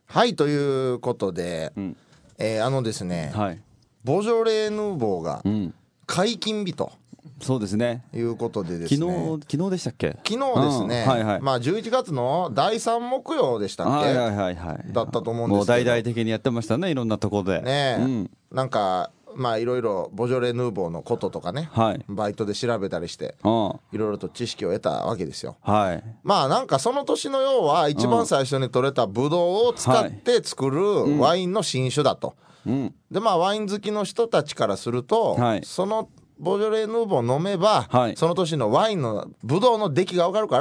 はいということで、ですね、 はい、 ボジョレ・ヌーボーが解禁日とそうですね。 いうことでですね、 昨日でしたっけ？ 昨日ですね、 はいはい、 まあ11月の第3木曜でしたっけ、 はいはいはいはい、 だったと思うんもうですけど、 大々的にやってましたね、いろんなところでね、なんかまあいろいろボジョレ・ヌーボーのこととかね、 はい、 バイトで調べたりしていろいろと知識を得たわけですよ。 はい、 まあなんかその年の要は一番最初に取れたブドウを使って作るワインの新種だと、でまあワイン好きの人たちからすると、 はい、 そのボジョレ・ヌーボー飲めば、 はい、 その年のワインのブドウの出来が分かるから、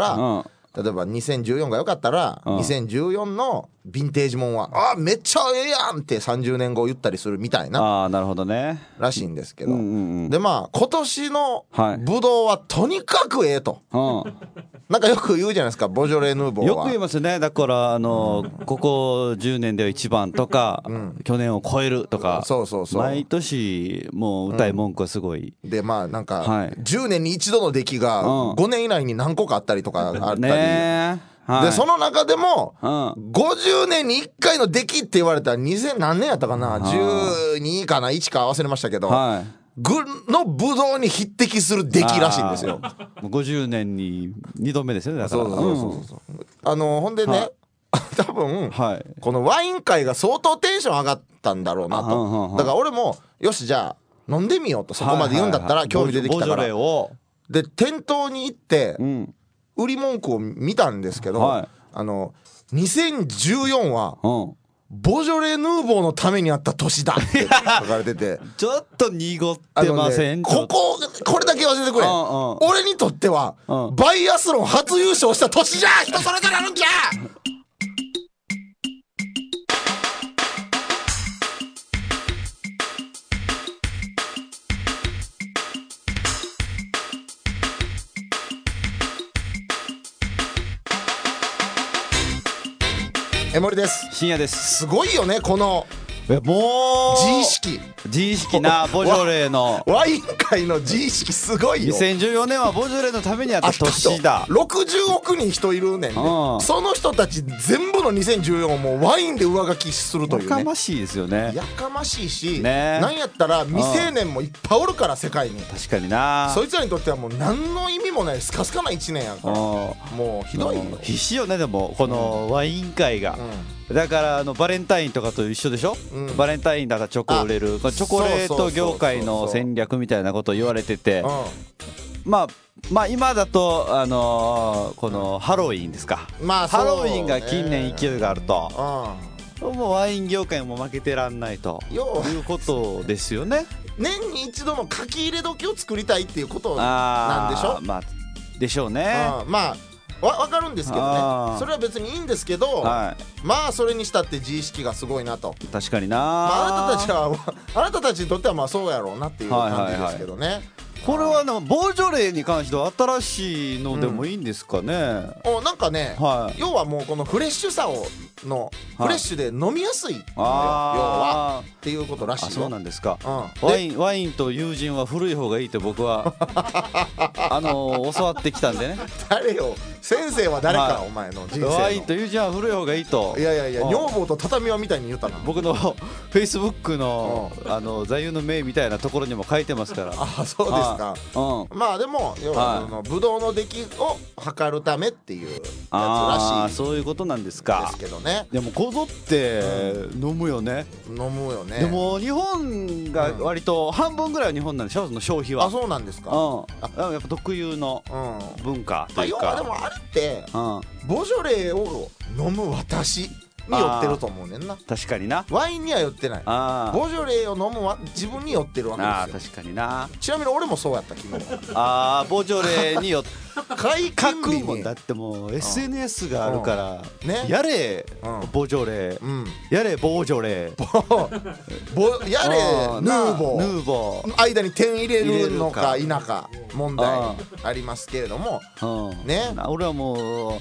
例えば2014が良かったら、2014のヴィンテージもんはめっちゃええやんって30年後言ったりするみたいな、 なるほどね、 らしいんですけど、でまあ今年のブドウはとにかくええと、なんかよく言うじゃないですか、ボジョレ・ヌーボーは。 よく言いますね。だからここ10年では一番とか、去年を超えるとか、 そう毎年もう歌い文句はすごい、 でまあなんか10年に一度の出来が5年以内に何個かあったりとかあったり、でその中でも50年に1回の出来って言われたら2000何年やったかな、12かな1か忘れましたけど、のブドウに匹敵する出来らしいんですよ。 50年に2度目ですよね。だからほんでね、多分このワイン界が相当テンション上がったんだろうなと、だから俺もよしじゃあ飲んでみようと、そこまで言うんだったら興味出てきたから、で店頭に行って売り文句を見たんですけど、2014はボジョレ・ヌーボーのためにあった年だって書かれててちょっと濁ってません？ これだけ忘れてくれ、俺にとってはバイアスロン初優勝した年じゃ。人それぞれあるんじゃ。江森です。 深夜です。 すごいよねこのもう自意識なボジョレのワイン界の自意識すごいよ。 2014年はボジョレのためにあった年だ。 60億人人いるねんで、その人たち全部の2014をもうワインで上書きするというね。 やかましいですよね。 やかましいし、なんやったら未成年もいっぱいおるから世界に。確かにな。 そいつらにとってはもう何の意味もないスカスカな1年やから、もうひどいよ。 必死よね。でもこのワイン界が、だからバレンタインとかと一緒でしょ、バレンタインだからチョコ売れる、チョコレート業界の戦略みたいなことを言われてて、まあ今だとこのハロウィンですか、ハロウィンが近年勢いがあると、もうワイン業界も負けてらんないということですよね。 年に一度の書き入れ時を作りたいっていうことなんでしょ。 まあでしょうね。 まあ分かるんですけどね、それは別にいいんですけど、まあそれにしたって自意識がすごいなと。 確かにな、 あなたたちにとってはまあそうやろうなっていう感じですけどね。 これはボジョレに関しては新しいのでもいいんですかね。 なんかね、要はもうこのフレッシュさのフレッシュで飲みやすい、要はっていうことらしいよ。 そうなんですか。ワインと友人は古い方がいいって僕は教わってきたんでね。 誰よ先生は誰か、お前の人生の。 ワインと友人は古い方がいいと。 いや女房と畳はみたいに言ったな。 僕のフェイスブックの座右の銘みたいなところにも書いてますから。 そうですか。まあでも要はブドウの出来を測るためっていうやつらしい。 そういうことなんですか。 ですけどね。 でもこぞって飲むよね。 飲むよね。 でも日本が割と半分ぐらいは日本なんでしょ、その消費は。そうなんですか。 やっぱ特有の文化というか。 要はでもあれってボジョレを飲む私に寄ってると思うねんな。 確かにな。 ワインには寄ってない。ボジョレーを飲むは自分に寄ってるわけですよ。 確かにな。 ちなみに俺もそうやった昨日。 ボジョレーによって解禁日にだってもう SNS があるから、やれボジョレー、やれボジョレー、 やれヌーボー、間に点入れるのか否か問題ありますけれどもね。 俺はもう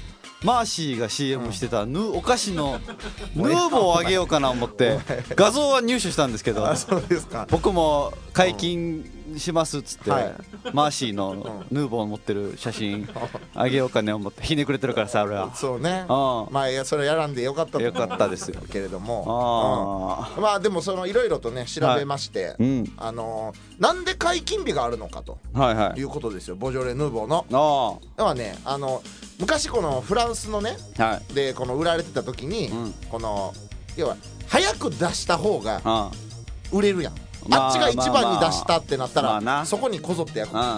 マーシーが CM してたお菓子のヌーボーをあげようかな思って画像は入手したんですけど、 そうですか。 僕も解禁しますっつって、 はい、 マーシーのヌーボーを持ってる写真あげようかね思ってひねくれてるからさ俺は。 そうね。まあいやそれやらんでよかったと思う。 よかったですよけれども、まあでもそのいろいろとね調べまして、なんで解禁日があるのかということですよ、ボジョレ・ヌーボーの。ではね、昔このフランスのね、でこの売られてた時に、この要は早く出した方が売れるやん。あっちが一番に出したってなったら、そこにこぞってやるから、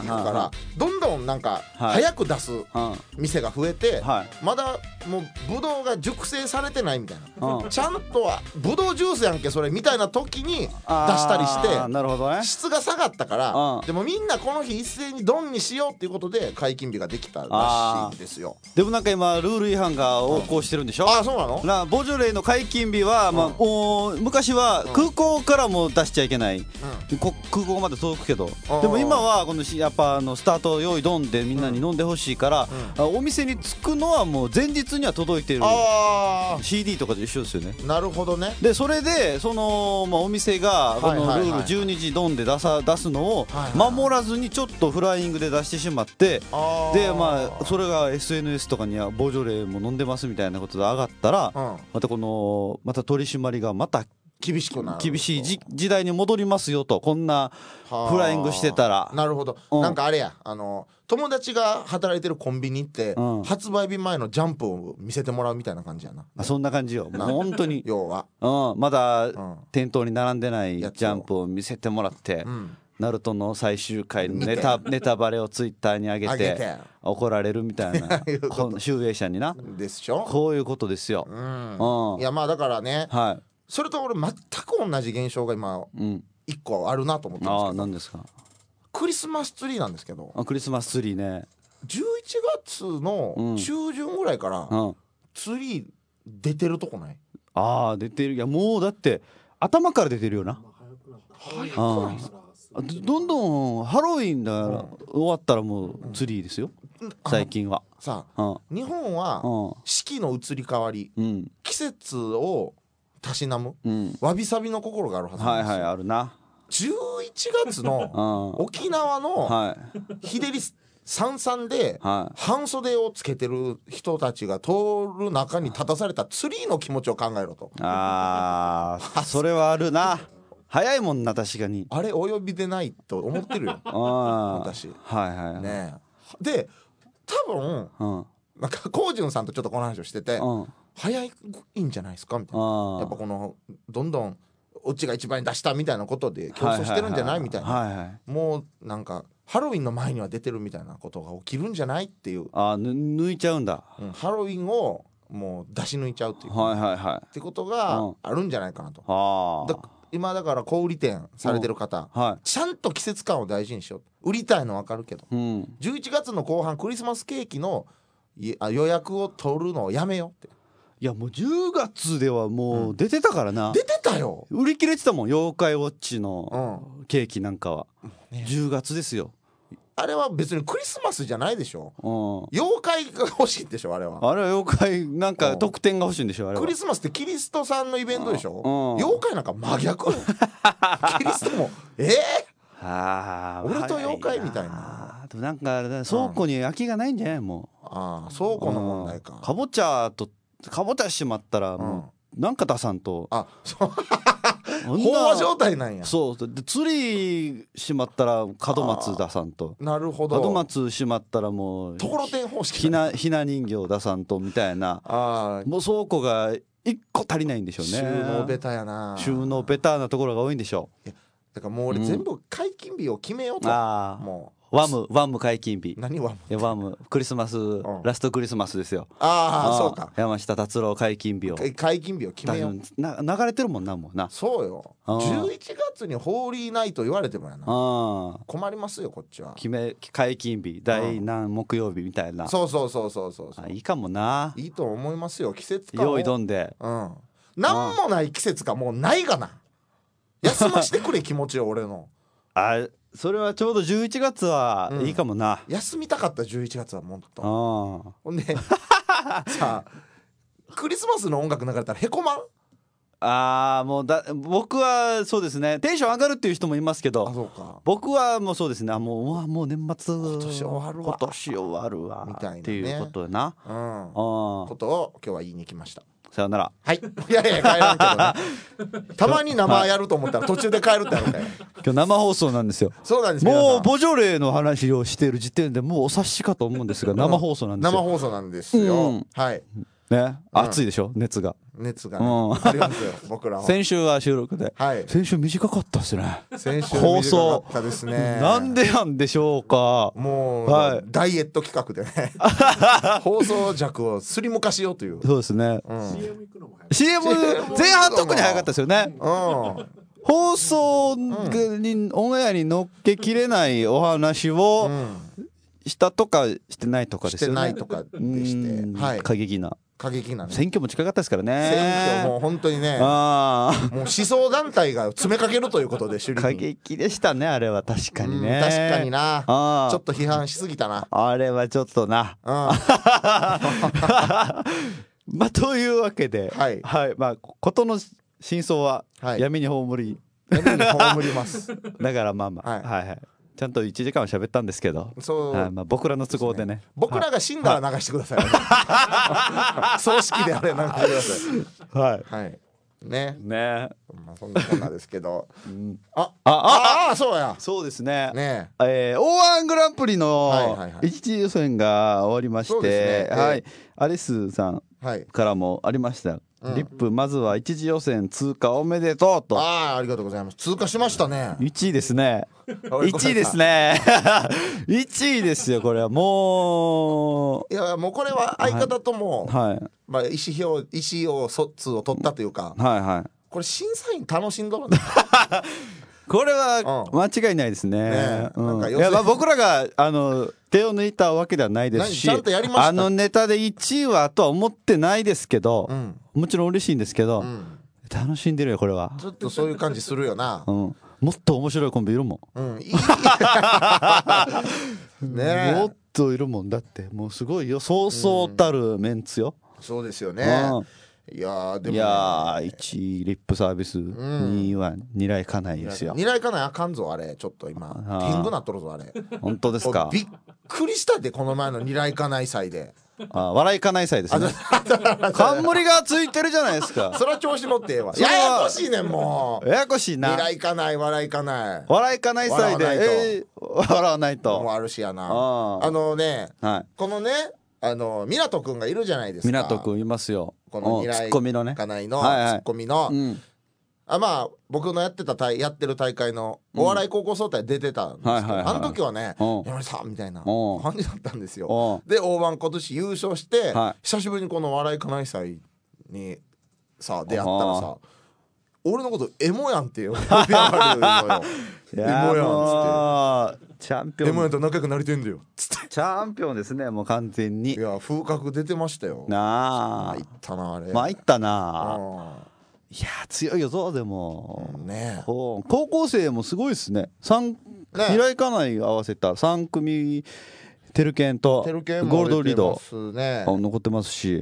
どんどんなんか早く出す店が増えて、まだもうブドウが熟成されてないみたいな、ちゃんとはブドウジュースやんけそれみたいな時に出したりして、質が下がったから、でもみんなこの日一斉にドンにしようっていうことで解禁日ができたらしいんですよ。 でもなんか今ルール違反が横行してるんでしょ。 そうなの。 ボジョレーの解禁日は、昔は空港からも出しちゃいけない、空港まで届くけど、でも今はこのやっぱスタート用意ドンでみんなに飲んでほしいから、お店に着くのはもう前日には届いてる。CD とかと一緒ですよね。 なるほどね。 でそれでその、お店がこのルール12時ドンで出すのを守らずにちょっとフライングで出してしまって、でそれが SNS とかにはボジョレーも飲んでますみたいなことで上がったら、また取り締まりがまた厳しい時代に戻りますよと、こんなフライングしてたら。 なるほど、なんかあれや、友達が働いてるコンビニ行って、発売日前のジャンプを見せてもらうみたいな感じやな。 そんな感じよ、もう本当に要は、 まだ店頭に並んでないジャンプを見せてもらって、ナルトの最終回のネタバレをツイッターに上げて怒られるみたいな集英社になでしょ。 こういうことですよ。 いやまあだからね、それと俺全く同じ現象が今一個あるなと思ってるんですけど。 何ですか。 クリスマスツリーなんですけど。 クリスマスツリーね、 11月の中旬ぐらいからツリー出てるとこない？ 出てる。いやもうだって頭から出てるよな。 早くないですか。 どんどんハロウィンだから終わったらもうツリーですよ、最近は。 さあ、日本は四季の移り変わり、季節をたしなむ、わびさびの心があるはずなんですよ。 あるな。 11月の沖縄の日照りさんさんで半袖をつけてる人たちが通る中に立たされたツリーの気持ちを考えろと。 それはあるな。早いもんな、確かに。 あれお呼びでないと思ってるよ私。ねで多分、なんかコウジュンさんとちょっとこの話をしてて、早いんじゃないですかみたいな。やっぱこのどんどんオチが一番に出したみたいなことで競争してるんじゃないみたいな。もうなんかハロウィンの前には出てるみたいなことが起きるんじゃないっていう。 抜いちゃうんだ、 ハロウィンをもう出し抜いちゃうっていう、ってことがあるんじゃないかなと。今だから小売店されてる方、ちゃんと季節感を大事にしよう。売りたいの分かるけど、11月の後半クリスマスケーキの予約を取るのをやめようって。 いやもう10月ではもう出てたからな、 出てたよ。 売り切れてたもん、妖怪ウォッチのケーキなんかは、10月ですよ。 あれは別にクリスマスじゃないでしょ、妖怪が欲しいんでしょ。あれは妖怪なんか特典が欲しいんでしょ。あれはクリスマスってキリストさんのイベントでしょ、妖怪なんか真逆キリストも俺と妖怪みたいな。 でもなんか倉庫に空きがないんじゃない？もう倉庫の問題か。 かぼちゃしまったらもうなんか出さんと。 飽和状態なんや。 そうでツリーしまったら門松出さんと。 なるほど。 門松しまったらもうところてん方式ひな人形出さんとみたいな。もう倉庫が1個足りないんでしょうね。 収納ベタやな。 収納ベタなところが多いんでしょう。 だからもう俺全部解禁日を決めようと。もうワム解禁日。 何ワム？ ワムクリスマス、ラストクリスマスですよ。 そうか。 山下達郎解禁日を決めよう。 流れてるもんな、もうな。 そうよ。11月にホーリーナイト言われてもやな。困りますよこっちは。 解禁日第何木曜日みたいな。 そういいかもな。 いいと思いますよ。季節感用意どんで。 なんもない季節がもうないがな。休ましてくれ気持ちよ俺の。 それはちょうど11月はいいかもな。 休みたかった11月はもっと。ほんでさクリスマスの音楽流れたらへこまん？ もう僕はそうですね、テンション上がるっていう人もいますけど、 そうか、 僕はもうそうですね、もう年末今年終わるわみたいなねっていうことやな、 ことを今日は言いに来ました。 さよなら。 はい。いやいや帰らんけどね。たまに生やると思ったら途中で帰るってあるから。 今日生放送なんですよ。 そうなんです。 もうボジョレーの話をしている時点でもうお察しかと思うんですが、生放送なんですよ。 生放送なんですよ。はい。 ね、暑いでしょ、熱がね、ありますよ僕らは。 先週は収録で、先週短かったですね。 先週短かったですね。 なんでなんでしょうか。 もうダイエット企画でね放送弱をスリム化しようという。 そうですね。CM 前半特に早かったですよね。放送にオンエアに乗っけきれないお話をしたとかしてないとかですよね。 してないとかでして、 過激なね、 選挙も近かったですからね。 選挙も本当にね、もう思想団体が詰めかけるということで、 過激でしたね、あれは。確かにね、 確かにな。ちょっと批判しすぎたな、 あれはちょっとな。まあというわけで、まあ事の真相は闇に葬りますだからまあちゃんと1時間は喋ったんですけど、まあ僕らの都合でね、 僕らが死んだら流してください。葬式であれ流してください。はいね、まあそんなこんなですけど、そうや、 そうですね。O−1グランプリの一次予選が終わりまして、アリスさんからもありました。リップまずは一次予選通過おめでとうと。 ありがとうございます。通過しましたね。 1位ですね。1位ですね。1位ですよ、これはもう。 いやもうこれは相方とも、まあ意思疎通を取ったというか、これ審査員楽しんどるんだ。 これは間違いないですね。いや僕らが手を抜いたわけではないですし、あのネタで1位はとは思ってないですけど、もちろん嬉しいんですけど、楽しんでるよこれは。 ちょっとそういう感じするよな。 もっと面白いコンビいるもん。もっといるもん。だってもうすごいよ、そうそうたるメンツよ。 そうですよね。いやでも 1位リップサービス、2位は二来家内ですよ。 二来家内あかんぞあれ、ちょっと今天狗なっとるぞあれ。 本当ですか。 びっくりしたで、この前の二来家内祭で。 笑い家内祭ですね。冠がついてるじゃないですか。 それは調子乗ってええわ。ややこしいねん、もうややこしいな。 二来家内笑い家内祭で笑わないともあるしやな。このね湊くんがいるじゃないですか。 湊くんいますよ。 この二来家内のツッコミのまあ僕のやってる大会のお笑い高校総体出てたんですけど、あの時はね山根さんみたいな感じだったんですよ。で大盤今年優勝して久しぶりにこの笑い家内祭にさ出会ったらさ、俺のことエモやんって呼び上がるのよ。エモやんっつって、 チャンピオン、 エモやんと仲良くなりてんだよつって。 チャンピオンですね、もう完全に。 いや風格出てましたよ。 参ったなあれ。 参ったな。いや強いよぞ。でもね、 高校生もすごいですね。未来家内合わせた3組テルケンとゴールドリード残ってますし、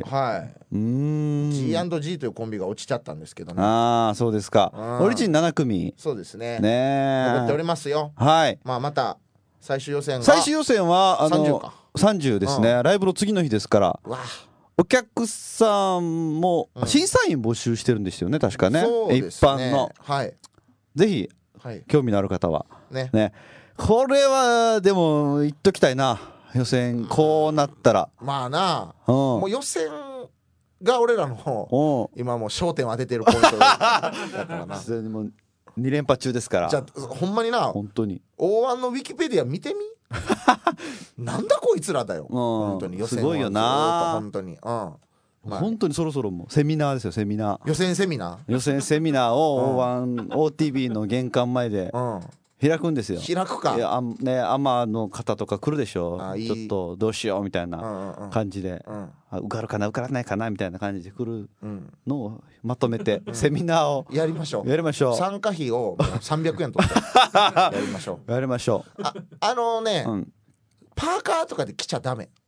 G&G というコンビが落ちちゃったんですけどね。 そうですか。オリジン7組そうですね残っておりますよ。また最終予選は 30か 30ですね。ライブの次の日ですから、お客さんも審査員募集してるんですよね、確かね。一般のぜひ興味のある方はね。これはでも言っときたいな、予選こうなったら。 まあな、もう予選が俺らの今もう焦点を当ててるポイントだからな。 2連覇中ですから。 じゃあほんまにな、 本当に O−1のウィキペディア見てみなんだこいつらだよ、本当に。予選はすごいよな本当に。 本当にそろそろもうセミナーですよ、セミナー。 予選セミナーをO−1OTV の玄関前で開くんですよ。 開くか。 アマの方とか来るでしょ。ちょっとどうしようみたいな感じで、受かるかな受からないかなみたいな感じで来るのをまとめてセミナーをやりましょう。参加費を300円とってやりましょう。 やりましょう。 パーカーとかで来ちゃダメ。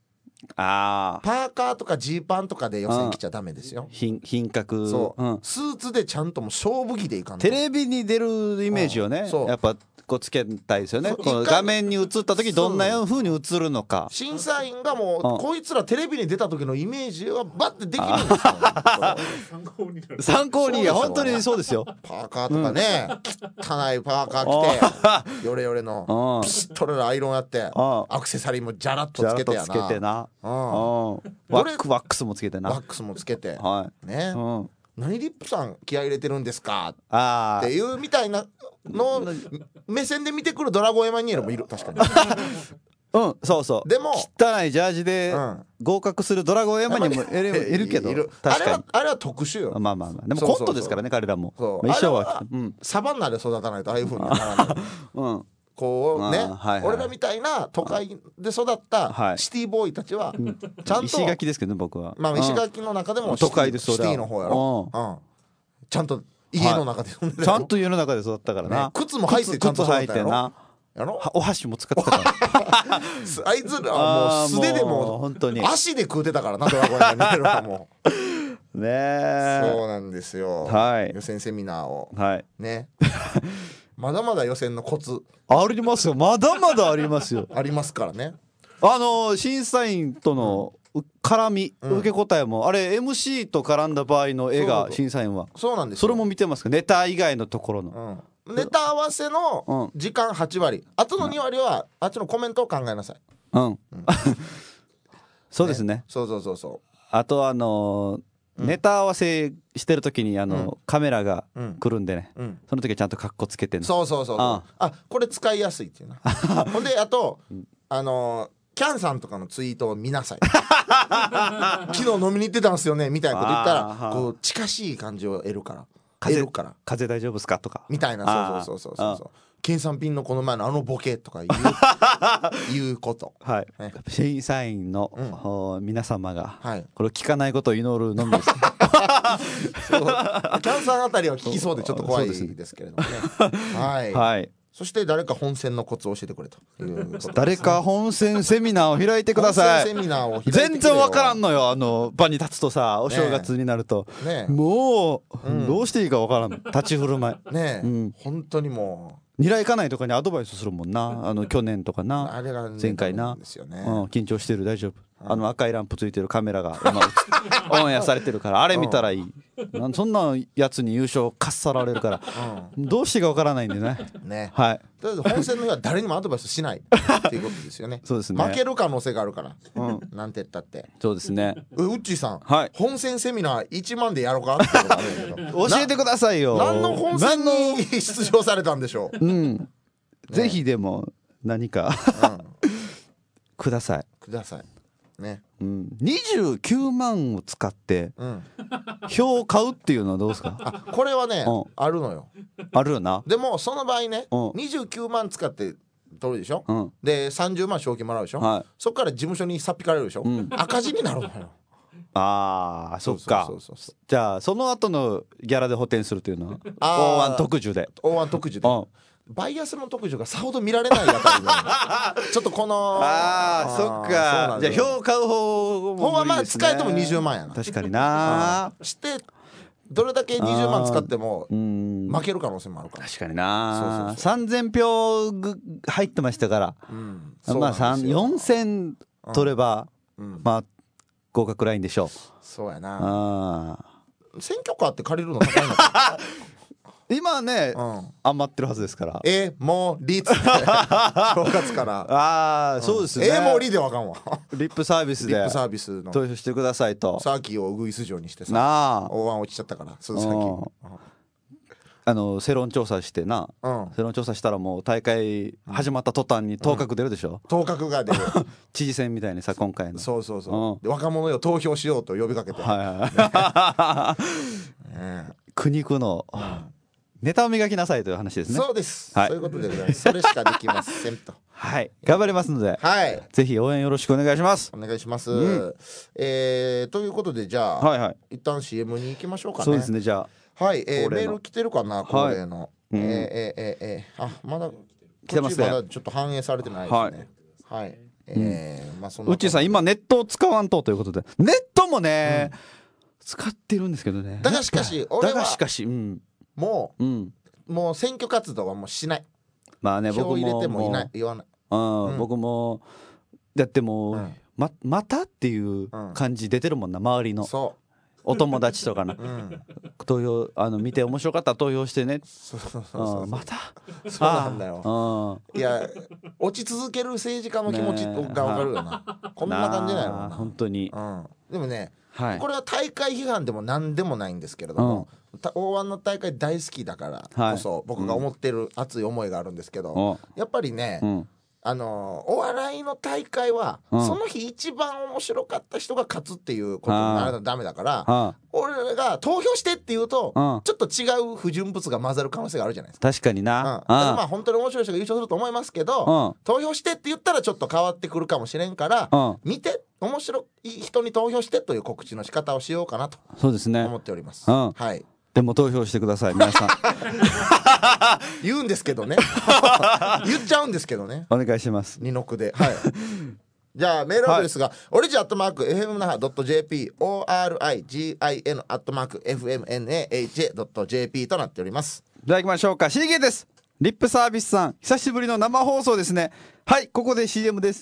あパーカーとかジーパンとかで予選来ちゃダメですよ。 品格そう、スーツでちゃんともう勝負着でいかんと。 テレビに出るイメージをね、やっぱこうつけたいですよね。この画面に映った時どんな風に映るのか。 審査員がもうこいつらテレビに出た時のイメージはバッてできるんですよ。 参考に、いや本当にそうですよ。 パーカーとかね、汚いパーカー着てヨレヨレのピシッとアイロンやってアクセサリーもジャラッとつけてやな、ワックスもつけてな、 ワックスもつけてね、何リップさん気合い入れてるんですかっていうみたいなの目線で見てくるドラゴンエマニュエルもいる、確かに。 そうそう。 でも汚いジャージで合格するドラゴンエマニュエルもいるけど、 確かにあれは特殊よ。 まあまあまあ、でもコントですからね、彼らも。一生はサバンナで育たないとああいう風にならない。こうね、俺らみたいな都会で育ったシティボーイたちはちゃんと、 石垣ですけどね、僕は。 まあ石垣の中でも都会でシティの方やろ。ちゃんと家の中で住んでる。 ちゃんと家の中で育ったからな。 靴も履いてちゃんと育ったやろ。 お箸も使ってたからあいつらはもう素手でも本当に足で食うてたからな、ドラゴンエマニュエルはもうね。 そうなんですよ。予選セミナーをね、まだまだ予選のコツありますよ。まだまだありますよ。 ありますからね。 審査員との絡み、受け答えもあれ MC と絡んだ場合の絵が審査員はそうなんですよ。 それも見てますか、ネタ以外のところの、 ネタ合わせの時間8割、あとの2割はあっちのコメントを考えなさい。 そうですね。 そうあとネタ合わせしてる時にカメラが来るんでね、その時はちゃんとカッコつけてね。 そうこれ使いやすいっていうな。ほんであとキャンさんとかのツイートを見なさい。昨日飲みに行ってたんすよねみたいなこと言ったらこう近しい感じを得るから。 風邪大丈夫ですかとかみたいな。そう計算ピンのこの前のボケとかいうこと。 審査員の皆様がこれを聞かないことを祈るのみです。キャンさんあたりは聞きそうでちょっと怖いですけれどもね。はい。そして誰か本選のコツを教えてくれということ。 誰か本選セミナーを開いてください。全然わからんのよ、場に立つとさ、お正月になるともうどうしていいかわからん、立ち振る舞いね。 本当にもうニラ行かないとかにアドバイスするもんな。去年とかな、前回な、緊張してる、大丈夫、赤いランプついてるカメラが今オンエアされてるからあれ見たらいい。そんなやつに優勝かっさられるからどうしていいかわからないんでね。はい。 とりあえず本戦の日は誰にもアドバイスしないっていうことですよね。 そうですね。 負ける可能性があるからなんて言ったって。 そうですね。 ウッチーさん、本戦セミナー1万でやろうかってことあるんだけど教えてくださいよ。 何の本戦に出場されたんでしょう。 ぜひでも何かくださいね。 29万を使って票を買うっていうのはどうですか。 これはねあるのよ。 あるよな。 でもその場合ね29万使って取るでしょ。で30万賞金もらうでしょ。そっから事務所にさっぴかれるでしょ。赤字になるのよ。 そっか。じゃあその後のギャラで補填するというのは大腕特需でバイアスの特需がさほど見られないあたりでちょっとこのそっか。じゃあ票を買う方はまあ使えても20万やな。 確かにな。 してどれだけ20万使っても負ける可能性もあるから。 確かにな。3000票入ってましたから、まあ4000取ればまあ合格ラインでしょう。 そうやな。選挙カーって借りるの高いのか。 今ね余ってるはずですから。 もうリーツ正月からそうですね。 もうリーでわかんわ。 リップサービスでの投票してくださいと。 サーキーをウグイス状にしてさ大腕落ちちゃったから。 世論調査してな、世論調査したらもう大会始まった途端に当確出るでしょ。 当確が出る。 知事選みたいにさ今回の。 そう若者よ投票しようと呼びかけて。 苦肉のネタを磨きなさいという話ですね。 そうです。そういうことでございます。それしかできませんと。 頑張りますので、ぜひ応援よろしくお願いします。 お願いします。ということでじゃあ一旦 CM に行きましょうかね。 そうですね。じゃあメール来てるかな、恒例の。まだ来てますね。まだちょっと反映されてないですね。 まあそうっちーさん今ネットを使わんということで、ネットもね、使ってるんですけどね。 だがしかし俺はもう選挙活動はもうしない。 まあね、 票入れてもいない言わない。 僕もだってもうまたっていう感じ出てるもんな、周りのお友達とかな、投票見て面白かったら投票してね。またそうなんだよ。いや落ち続ける政治家の気持ちが分かるよな。こんな感じだよな本当に。 でもね、これは大会批判でも何でもないんですけれども、O−1の大会大好きだからこそ僕が思ってる熱い思いがあるんですけど、やっぱりね、お笑いの大会はその日一番面白かった人が勝つっていうことにならないとダメだから、俺が投票してって言うとちょっと違う不純物が混ざる可能性があるじゃないですか。 確かにな。 まあ本当に面白い人が優勝すると思いますけど、投票してって言ったらちょっと変わってくるかもしれんから、見て面白い人に投票してという告知の仕方をしようかなと思っております。はい。 でも投票してください皆さん。 言うんですけどね。言っちゃうんですけどね。 お願いします。 二の句で。はい。じゃあメールアドレスが、オリジン@fmnaha.jp origin@fmnaha.jp となっております。 いただきましょうか。CK です。リップサービスさん、久しぶりの生放送ですね。はい、ここで CM です。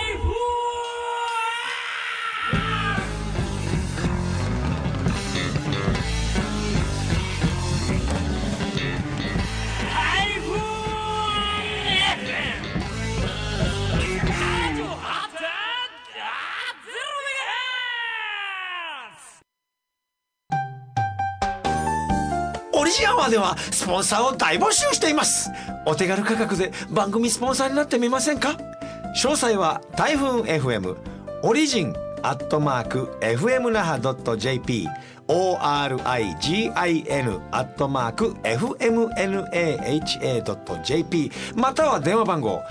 オリジンアワーではスポンサーを大募集しています。お手軽価格で番組スポンサーになってみませんか。詳細は台風 FM オリジン@fmnaha.jp origin@fmnaha.jp または電話番号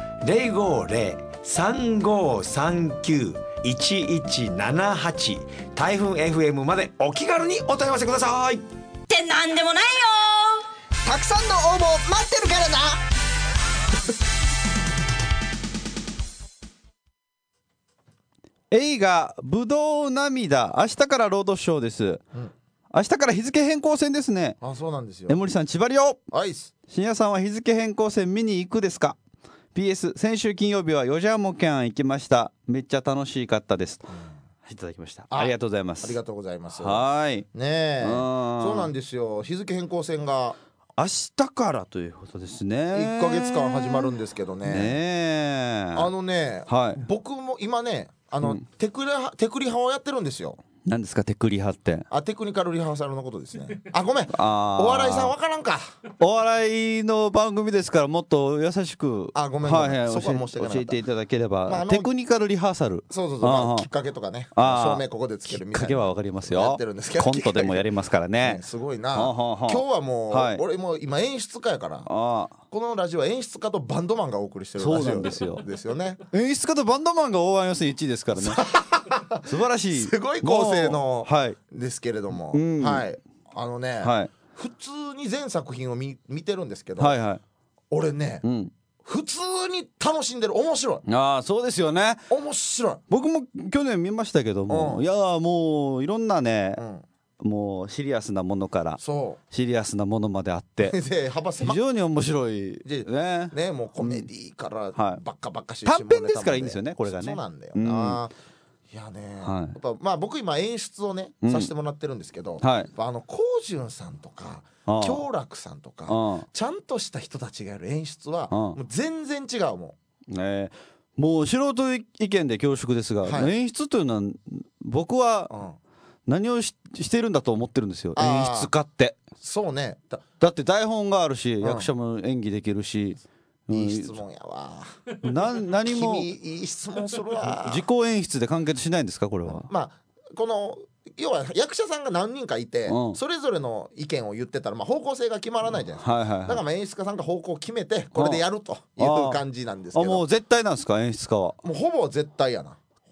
050-3539-1178 台風 FM までお気軽にお問い合わせください。 ってなんでもないよ。 たくさんの応募待ってるからな。 映画ぶどう涙、明日からロードショーです。明日から日付変更線ですね。 あ、そうなんですよ。 江森さん、千葉りよ。 アイス。 深夜さんは日付変更線見に行くですか。 PS 先週金曜日はヨジャンモキャン行きました。めっちゃ楽しかったです。いただきました。ありがとうございます。 ありがとうございます。 はいねえ、そうなんですよ。日付変更線が明日からということですね。 1ヶ月間始まるんですけどね。僕も今ね、テクリハをやってるんですよ。 何ですかテクリハって。 テクニカルリハーサルのことですね。ごめん、お笑いさんわからんか。 お笑いの番組ですからもっと優しくごめん、そこは申し訳なかった。 教えていただければ、テクニカルリハーサル。 そう、きっかけとかね、照明ここでつけるみたいな。 きっかけはわかりますよ。 やってるんですけど、 コントでもやりますからね。 すごいな。今日はもう俺も今演出家やから、このラジオは演出家とバンドマンがお送りしてるラジオですよね。 演出家とバンドマンが大安予選1位ですからね。素晴らしい。 すごい構成のですけれども、はい普通に全作品を見てるんですけど、俺ね、普通に楽しんでる。面白い。 そうですよね。 面白い。 僕も去年見ましたけども、いやもういろんなね、もうシリアスなものからシリアスなものまであって非常に面白いね。もうコメディからばっかばっかし短編ですからいいんですよね、これがね。 そうなんだよな。いやね、やっぱ僕今演出をねさせてもらってるんですけど、コウジュンさんとか京楽さんとかちゃんとした人たちがやる演出はもう全然違う。もう素人意見で恐縮ですが、演出というのは僕は何をしてるんだと思ってるんですよ、演出家って。 そうね。 だって台本があるし、役者も演技できるし。 いい質問やわ。 何も君いい質問するわ。 自己演出で完結しないんですかこれは。 この要は役者さんが何人かいて、それぞれの意見を言ってたら方向性が決まらないじゃないですか。だから演出家さんが方向を決めてこれでやるという感じなんですけど。 もう絶対なんですか演出家は。 もうほぼ絶対やな。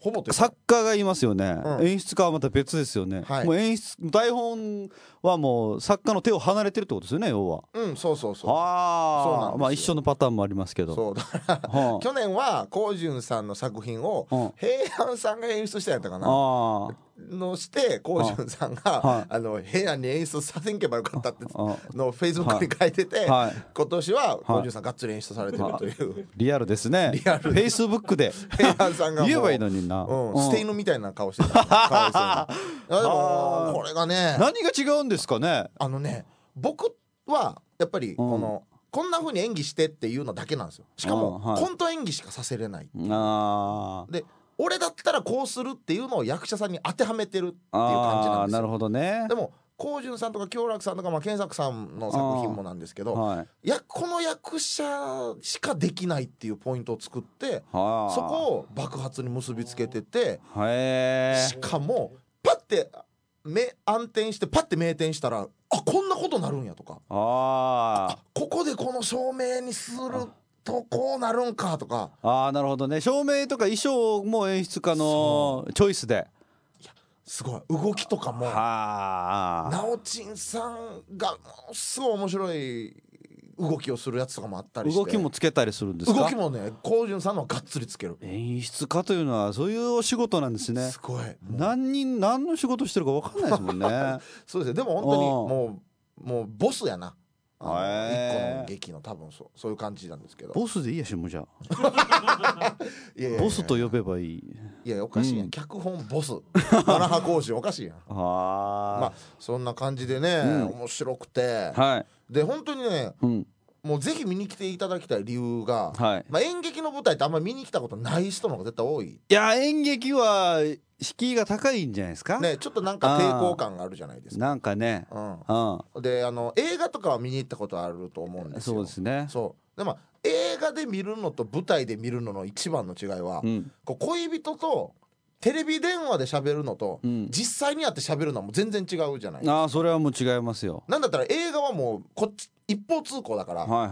ほぼというか作家がいますよね、 うん演出家はまた別ですよね、 はいもう演出台本はもう作家の手を離れてるってことですよね、要は。 うんそうそうそうそうなんですよまあ一緒のパターンもありますけど。 そうだからはあ去年は光順さんの作品をうん平安さんが演出したんやったかなあのして光順さんがはい平安に演出させんけばよかったってあのをフェイスブックに書いててはい今年は光順さんがっつり演出されてるというリアルですね。 リアルフェイスブックで平安さんがもう言えばいいのにな、 捨て犬みたいな顔してたかわいそうにいやでもこれがね何が違うんですかね。 僕はやっぱりこんな風に演技してっていうのだけなんですよ。しかもはいコント演技しかさせれないあで俺だったらこうするっていうのを役者さんに当てはめてるっていう感じなんですよ。 なるほどね。 でも光順さんとか京楽さんとか健作さんの作品もなんですけどはいこの役者しかできないっていうポイントを作ってはあそこを爆発に結びつけててへしかもパッて暗転してパッて明転したらこんなことなるんやとかここでこの照明にするとこうなるんかとかなるほどね。照明とか衣装も演出家のチョイスですごい動きとかもはあなおちんさんがものすごい面白い動きをするやつとかもあったりして動きもつけたりするんですか。 動きもね光順さんのはがっつりつける演出家というのはそういうお仕事なんですね。 すごい何の仕事してるか分かんないですもんねそうですね。でも本当にもうボスやな一個へーの劇の多分そういう感じなんですけどボスでいいやしもうじゃいやいやいやボスと呼べばいい。 いやおかしいやん、脚本ボス七波講師おかしいやんまあそんな感じでね、面白くてはいで本当にねうんもうぜひ見に来ていただきたい理由が、 はい演劇の舞台ってあんまり見に来たことない人の方が絶対多いいや演劇は敷居が高いんじゃないですかねちょっとなんか抵抗感があるじゃないですかなんかねで映画とかは見に行ったことあると思うんですよそうですね。 そうでも映画で見るのと舞台で見るのの一番の違いは、こう恋人とテレビ電話で喋るのと、実際に会って喋るのはもう全然違うじゃないそれはもう違いますよ。 なんだったら映画はもうこっち一方通行だから、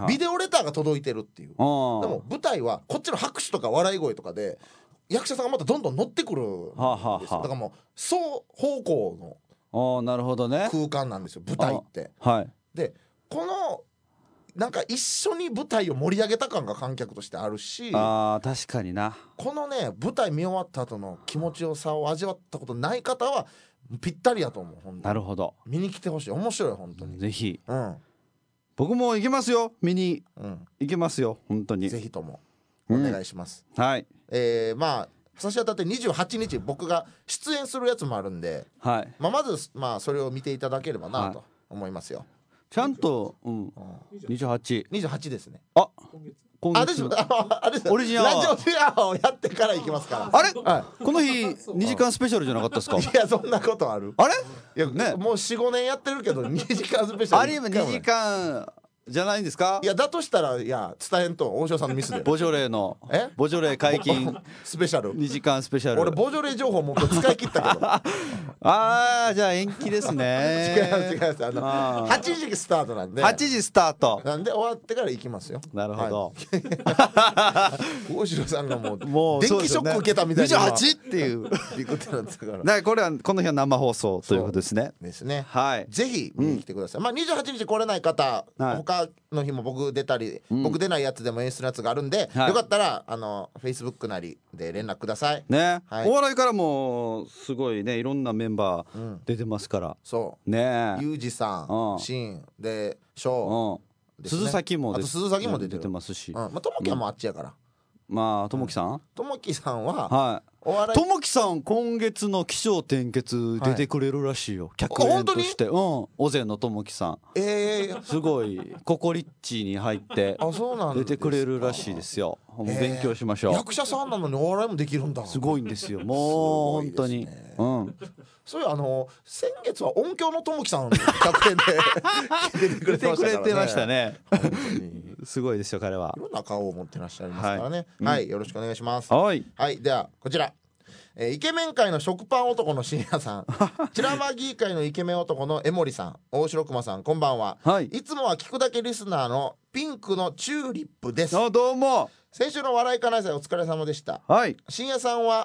ビデオレターが届いてるっていうでも舞台はこっちの拍手とか笑い声とかで役者さんがまたどんどん乗ってくるんですよだからもう双方向のなるほどね。 空間なんですよ舞台ってでこのなんか一緒に舞台を盛り上げた感が観客としてあるし確かにな。 このね舞台見終わった後の気持ちよさを味わったことない方はぴったりやと思う。本当になるほど。 見に来てほしい。面白い本当にぜひ僕も行けますよ。見に行けますよ本当に。 ぜひともお願いします。 はいまあ差し当たって28日僕が出演するやつもあるんで、まずそれを見ていただければなと思いますよ。 ちゃんと28 ですね。 今月あれですオリジナルラジオフェアをやってから行きますから。 あれこの日2時間スペシャルじゃなかったですか。 いやそんなことある。 あれいやねもう 4,5 年やってるけど2時間スペシャルあれ今2時間じゃないんですか。 いやだとしたら伝えんと大塩さんのミスでボジョレーのボジョレー解禁スペシャル 2時間スペシャル。 俺ボジョレー情報もう使い切ったけどじゃあ延期ですね。 違います8時スタートなんで 8時スタートなんで終わってから行きますよ。 なるほど。 大城さんがもう電気ショック受けたみたいな 28っていうビクってなってたからこれはこの日は生放送ということですね。 ですね。 はいぜひ見に来てください。28日来れない方他の日も僕出たり僕出ないやつでも演出のやつがあるんでよかったらFacebook なりで連絡くださいね。お笑いからもすごいねいろんなメンバー出てますからそうね。 ユージさんシンでショー鈴崎も出てますしともきはもうあっちやからともきさんはともきさん今月の起承転結出てくれるらしいよ、客演として。尾瀬のともきさんすごいココリッチに入って出てくれるらしいですよ。もう勉強しましょう。 役者さんなのにお笑いもできるんだ。 すごいんですよもう本当に。 そういう先月は音響のともきさん客演で出てくれてましたね。 すごいですよ彼は。 いろんな顔を持ってらっしゃいますからね。よろしくお願いします。ではこちらイケメン界の食パン男の深夜さんチラマギー界のイケメン男の江森さん大城熊さんこんばんは。いつもは聞くだけリスナーのピンクのチューリップです。 どうも。 先週の笑いかな祭お疲れ様でした。深夜さんは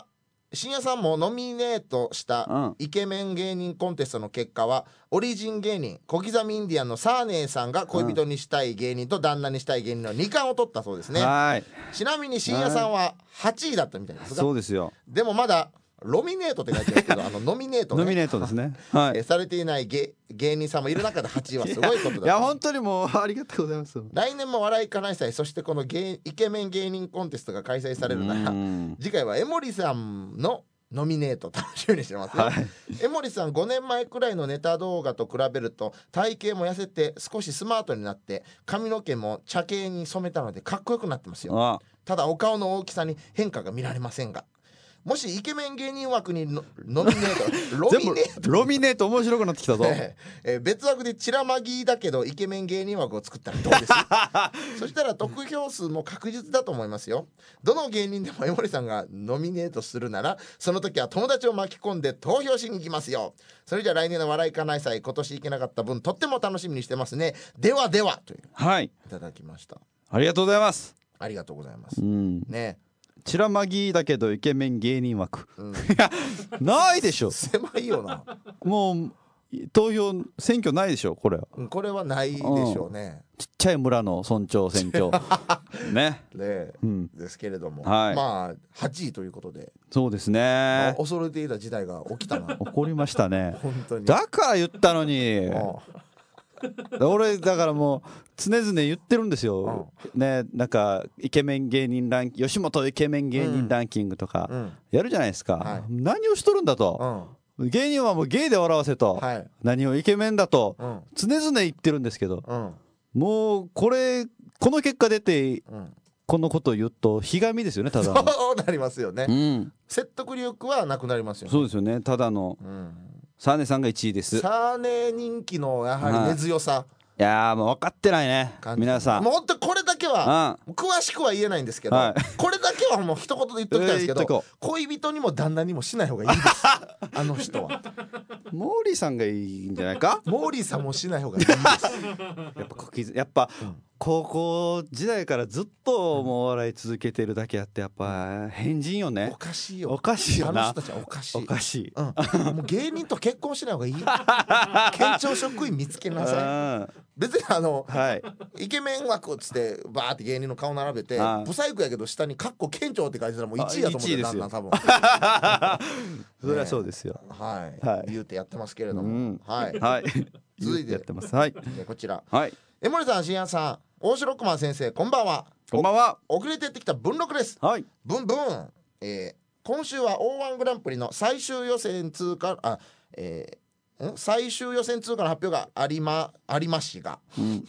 深夜さんもノミネートしたイケメン芸人コンテストの結果は、オリジン芸人小刻みインディアンのサーネーさんが恋人にしたい芸人と旦那にしたい芸人の2冠を取ったそうですね。 はい、 ちなみに深夜さんは8位だったみたいですが、 そうですよ。 でもまだロミネートって書いてあるけどノミネート、ね、 ノミネートですね。はい。 されていない芸人さんもいる中で8位はすごいことだ。 いや本当にもうありがとうございます。 来年も笑いかない祭、そしてこのイケメン芸人コンテストが開催されるなら、次回は江森さんのノミネート楽しみにしてますよ、はい、江森さん5年前くらいのネタ動画と比べると体型も痩せて少しスマートになって、髪の毛も茶系に染めたのでかっこよくなってますよ。ただお顔の大きさに変化が見られませんが、もしイケメン芸人枠にノミネートロミネート面白くなってきたぞ。 別枠でチラマギだけどイケメン芸人枠を作ったらどうですそしたら得票数も確実だと思いますよ。どの芸人でも江森さんがノミネートするなら、その時は友達を巻き込んで投票しに行きますよ。それじゃ来年の笑いかない祭、今年行けなかった分とっても楽しみにしてますね。ではではという、 はい、 いただきました。 ありがとうございます。 ありがとうございます、ね。 チラマギだけどイケメン芸人枠、いやないでしょ。 狭いよな。 もう投票選挙ないでしょこれは。 これはないでしょうね、 ちっちゃい村の村長選挙ね、 ですけれども、 はい、 まあ8位ということで、 そうですね、 恐れていた事態が起きたな。 起こりましたね本当に。 だから言ったのに俺だからもう常々言ってるんですよ、ね、なんかイケメン芸人ランキング、吉本イケメン芸人ランキングとかやるじゃないですか、何をしとるんだと、芸人はもう芸で笑わせと、何をイケメンだと常々言ってるんですけど、もうこの結果出てこのことを言うとひがみですよね。ただそうなりますよね、説得力はなくなりますよね。 そうですよね。ただのサーネさんが1位です。 サーネ人気のやはり根強さ、 いやもう分かってないね皆さん。 もう本当これだけは詳しくは言えないんですけど、これだけはもう一言で言っときたいですけど、恋人にも旦那にもしない方がいいですあの人は。 モーリーさんがいいんじゃないか。 モーリーさんもしない方がいいですやっぱ高校時代からずっともう笑い続けてるだけあって、やっぱ変人よね。 おかしいよ。 おかしいよな。 あの人たちはおかしい。 おかしい。 もう芸人と結婚しない方がいい。県庁職員見つけなさい。別にイケメン枠っつってバーって芸人の顔並べて、ブサイクやけど下にカッコ県庁って書いてたらもう1位やと思ってる。旦那多分。 そりゃそうですよ。 はい。言うてやってますけれども。はい。続いてやってます。はい。 こちら。 はい。 江森さん、深夜さん、大城六万先生、こんばんは。 こんばんは。 遅れてってきた文録です。 はい。 ブンブン。今週は O1 グランプリの最終予選通過の発表がありましが、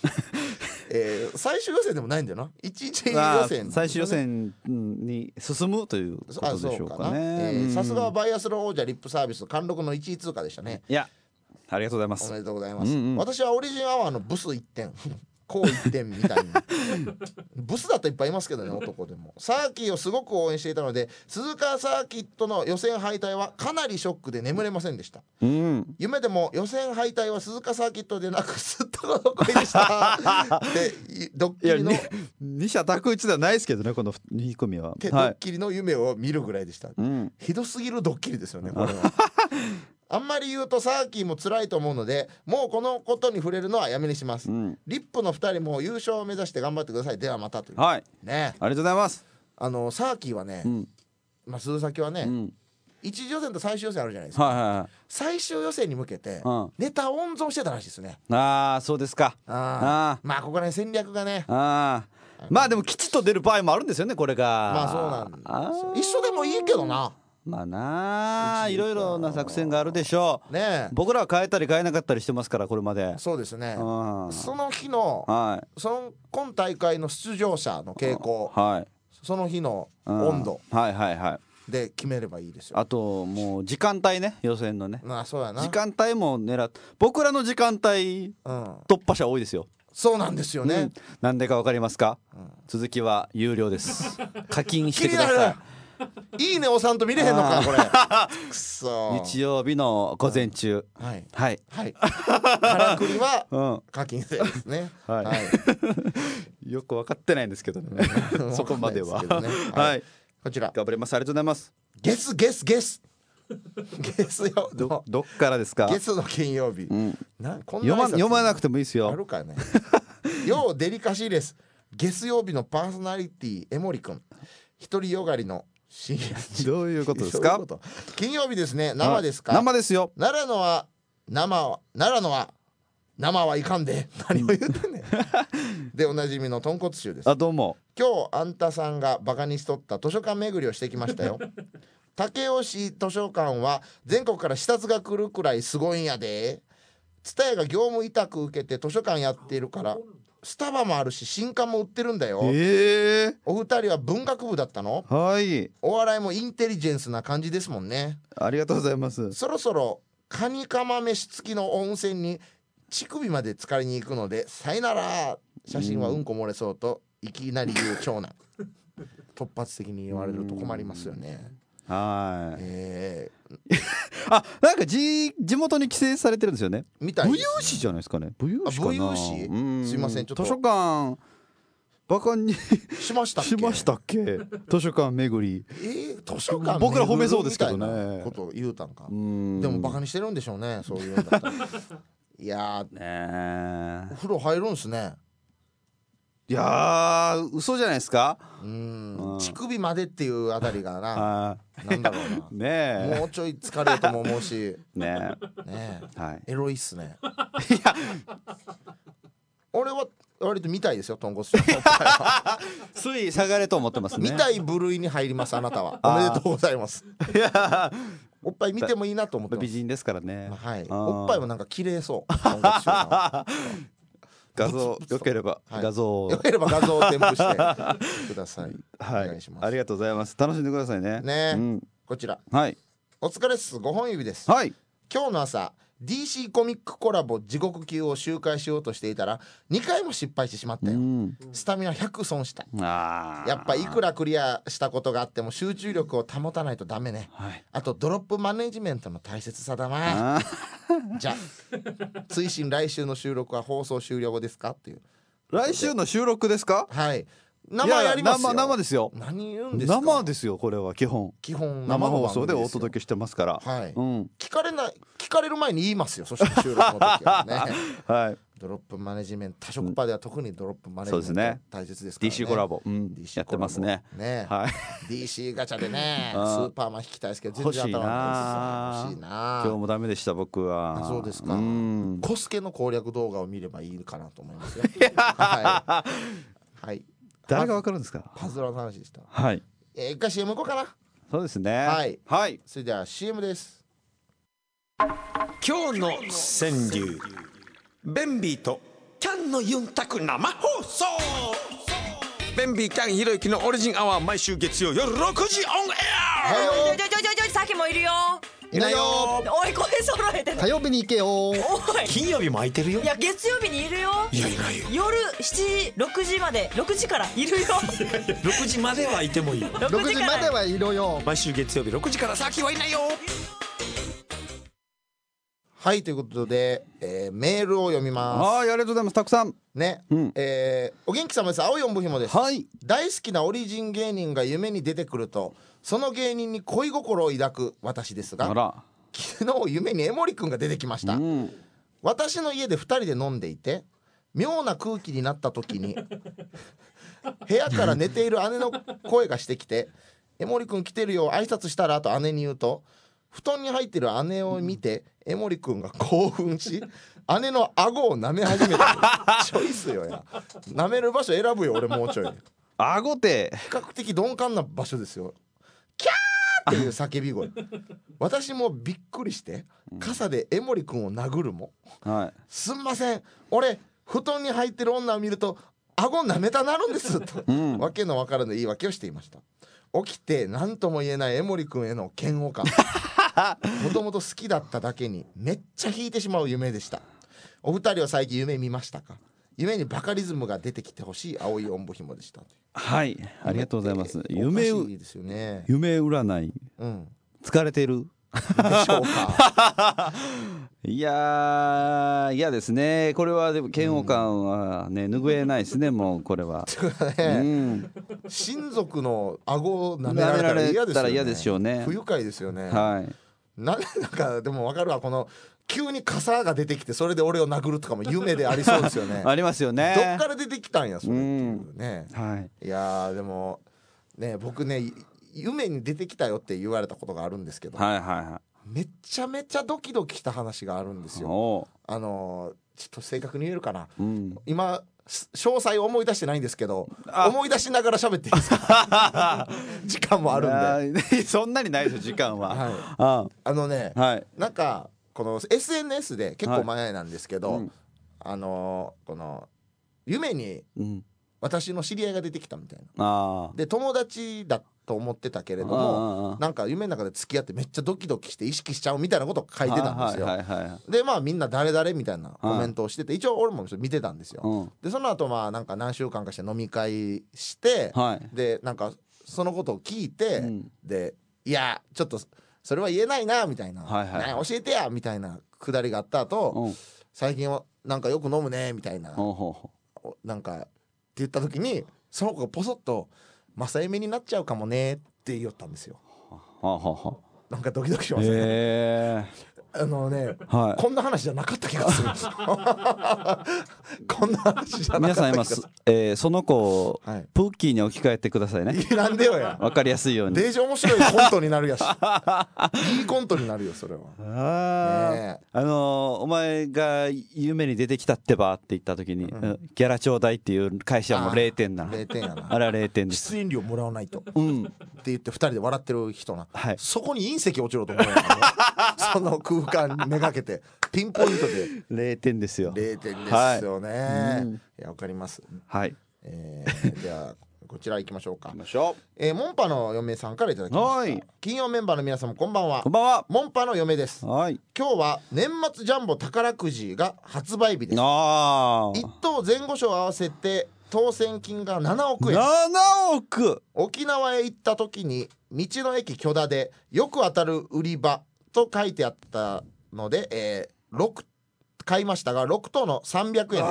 最終予選でもないんだよな。一次予選、 最終予選に進むということでしょうかね。 さすがはバイアスロー王者リップサービス貫禄の1位通過でしたね。 いや、ありがとうございます。 おめでとうございます。私はオリジンアワーのブス1点こう1点みたいにブスだといっぱいいますけどね、男でも。サーキーをすごく応援していたので、鈴鹿サーキットの予選敗退はかなりショックで眠れませんでした。夢でも予選敗退は鈴鹿サーキットでなくすっとの残りでしたでドッキリの二者択一ではないですけどね、この2組は。 ドッキリの夢を見るぐらいでした。ひどすぎるドッキリですよね、これは。あんまり言うとサーキーも辛いと思うので、もうこのことに触れるのはやめにします。リップの2人も優勝を目指して頑張ってください。ではまたという。 はい。 ね。 ありがとうございます。 サーキーはね、鈴先はね、一次予選と最終予選あるじゃないですか。最終予選に向けてネタ温存してたらしいですね。 ああ、そうですか。 まあここら辺戦略がね。 まあでもきちっと出る場合もあるんですよね、これが。 まあそうなんです。一緒でもいいけどな。 まあなあ、いろいろな作戦があるでしょうね。 僕らは変えたり変えなかったりしてますから、これまで。 そうですね。その日の今大会の出場者の傾向、その日の温度で決めればいいですよ。 あともう時間帯ね、予選のね。 そうやな。 時間帯も狙って、僕らの時間帯突破者多いですよ。 そうなんですよね。 なんでかわかりますか？続きは有料です。課金してください。 いいねおさんと見れへんのかこれ。くそ。 日曜日の午前中。はいはい。 からくりは課金制ですね。 よく分かってないんですけどね。そこまでは。はい。 こちら頑張ります。ありがとうございます。 ゲスゲスよ。 どっからですか？ ゲスの金曜日、こんな読まなくてもいいですよ。 あるかね。ようデリカシーです。月曜日のパーソナリティ江森くん、独りよがりの深夜。 どういうことですか？ 金曜日ですね。生ですか？ 生ですよ。 奈良のは生はいかんで。何を言うてんねん。でおなじみの豚骨臭です。 あ、どうも。 今日あんたさんがバカにしとった図書館巡りをしてきましたよ。武雄市図書館は全国から視察が来るくらいすごいんやで。蔦屋が業務委託受けて図書館やっているからスタバもあるし新刊も売ってるんだよ。お二人は文学部だったの？ はい。 お笑いもインテリジェンスな感じですもんね。 ありがとうございます。 そろそろカニカマ飯付きの温泉に乳首まで浸かりに行くのでさよなら。写真はうんこ漏れそうといきなり言う長男。突発的に言われると困りますよね。 はい。あ、なんか地元に帰省されてるんですよね。 みたいですね。 武雄市じゃないですかね。武雄市かな。 武雄市。すいません、ちょっと図書館バカにしましたっけ図書館巡り。 図書館僕ら褒めそうですけどね。 みたいなこと言うたんか。でもバカにしてるんでしょうね、そういうんだったら。いやー、お風呂入るんすね。 いやー、嘘じゃないですか。 乳首までっていうあたりがな、なんだろうな。 ねえ、 もうちょい疲れるとも思うし。 ねえ、 はい。 エロいっすね。 いや、 俺は割と見たいですよ、豚骨臭。 つい下がれと思ってますね。 見たい部類に入ります、あなたは。おめでとうございます。いや、おっぱい見てもいいなと思ってます。 美人ですからね。 はい。おっぱいもなんか綺麗そう。豚骨臭。 画像よければ画像を、 よければ画像を添付してください。 はい、 お願いします。 ありがとうございます。楽しんでくださいね。 ね、こちら。 はい。 お疲れっす。5本指です。 はい。 今日の朝 DC コミックコラボ地獄級を周回しようとしていたら2回も失敗してしまったよ。スタミナ100損した。やっぱいくらクリアしたことがあっても集中力を保たないとダメね。あとドロップマネジメントの大切さだな。じゃ追伸来週の収録は放送終了後ですかっていう。 来週の収録ですか？ はい、生やりますよ。 生ですよ。 何言うんですか？ 生ですよ。これは基本生放送でお届けしてますから。 はい。聞かれる前に言いますよ。そして収録の時はね。 はい。 ドロップマネジメント、多職場では特にドロップマネジメント大切ですからね。 DC コラボやってますね。はい。 DC ガチャでね、スーパーマン引きたいですけど全然当たらないです。欲しいな。 今日もダメでした僕は。 そうですか。コスケの攻略動画を見ればいいかなと思いますよ。はい。 誰がわかるんですか？ パズドラの話でした。 はい。 一回 CM 行こうかな。 そうですね。 はい。 はい。 それでは CM です。 今日の川柳、ベンビーとキャンのユンタク生放送。ベンビーキャンひろゆきのオリジンアワー、毎週月曜夜6時オンエア。 ちょさっきもいるよ。 いないよ。 おい、声揃えて。 火曜日に行けよ。 金曜日も空いてるよ。 いや、月曜日にいるよ。 いや、いないよ。 夜6時まで、6時からいるよ。 6時まではいてもいいよ。 6時まではいるよ。 毎週月曜日6時から先はいないよ。 はい、ということで、メールを読みます。 はい、ありがとうございます。たくさんね。お元気様です。青いおんぶひもです。 はい。 大好きなオリジン芸人が夢に出てくるとその芸人に恋心を抱く私ですが、昨日夢に江森くんが出てきました。私の家で2人で飲んでいて妙な空気になった時に部屋から寝ている姉の声がしてきて江森くん来てるよ挨拶したらと姉に言うと、布団に入ってる姉を見て江森くんが興奮し姉の顎を舐め始めた。チョイスよや。舐める場所選ぶよ俺もうちょい。 顎って比較的鈍感な場所ですよ。キャーっていう叫び声。私もびっくりして傘で江森くんを殴るも、すんません俺布団に入ってる女を見ると顎舐めたなるんですと、わけのわからぬ言い訳をしていました。起きて何とも言えない江森くんへの嫌悪感。もともと好きだっただけにめっちゃ引いてしまう夢でした。お二人は最近夢見ましたか？夢にバカリズムが出てきてほしい青いおんぶひもでした。 はい、ありがとうございます。夢いいですよね。 夢占い、疲れてるでしょうか。 いやー嫌ですね。これはでも嫌悪感はね拭えないですね。もうこれは、 親族の顎を舐められたら嫌ですよね。 嫌ですよね。 不愉快ですよね。 はい。 なんかでも分かるわ、この急に傘が出てきてそれで俺を殴るとかも夢でありそうですよね。 ありますよね。 どっから出てきたんやそれっていうね。 はい。 いやでもね、僕ね夢に出てきたよって言われたことがあるんですけど、 はいはいはい、 めちゃめちゃドキドキした話があるんですよ。ちょっと正確に言えるかな、今詳細思い出してないんですけど、思い出しながら喋っていいですか？時間もあるんで。 そんなにないですよ時間は。 はい、 はい、 なんかこの SNS で結構前なんですけど、この夢に私の知り合いが出てきたみたいな。で友達だと思ってたけれども、なんか夢の中で付き合ってめっちゃドキドキして意識しちゃうみたいなことを書いてたんですよ。でまあみんな誰々みたいなコメントをしてて、一応俺も見てたんですよ。でその後まあなんか何週間かして飲み会して、でなんかそのことを聞いて、でいやちょっとそれは言えないなみたいな、教えてやみたいなくだりがあった後、最近はなんかよく飲むねみたいな、なんかって言った時にその子がポソッと正夢になっちゃうかもねって言ったんですよ。なんかドキドキしますね。こんな話じゃなかった気がする。こんな話じゃなかった気がする。皆さん今その子をプッキーに置き換えてくださいね。 なんでよや。 わかりやすいように。 デージ面白いコントになるやし。いいコントになるよそれは。 お前が夢に出てきたってばって言った時に、ギャラちょうだいっていう会社も0点な。 0点やな。 あれは0点です。 出演料もらわないと。って言って2人で笑ってる人な。そこに隕石落ちろと思うよ。その空間めがけてピンポイントで 0点ですよ。 0点ですよね。いやわかります。 はい。 じゃあこちら行きましょうか。モンパの嫁さんからいただきました。金曜メンバーの皆さんもこんばんは。 こんばんは。 モンパの嫁です。今日は年末ジャンボ宝くじが発売日です。1等前後賞合わせて当選金が7億円。7 億。 沖縄へ行った時に道の駅許田でよく当たる売り場と書いてあったので、6買いましたが6等の300円でした。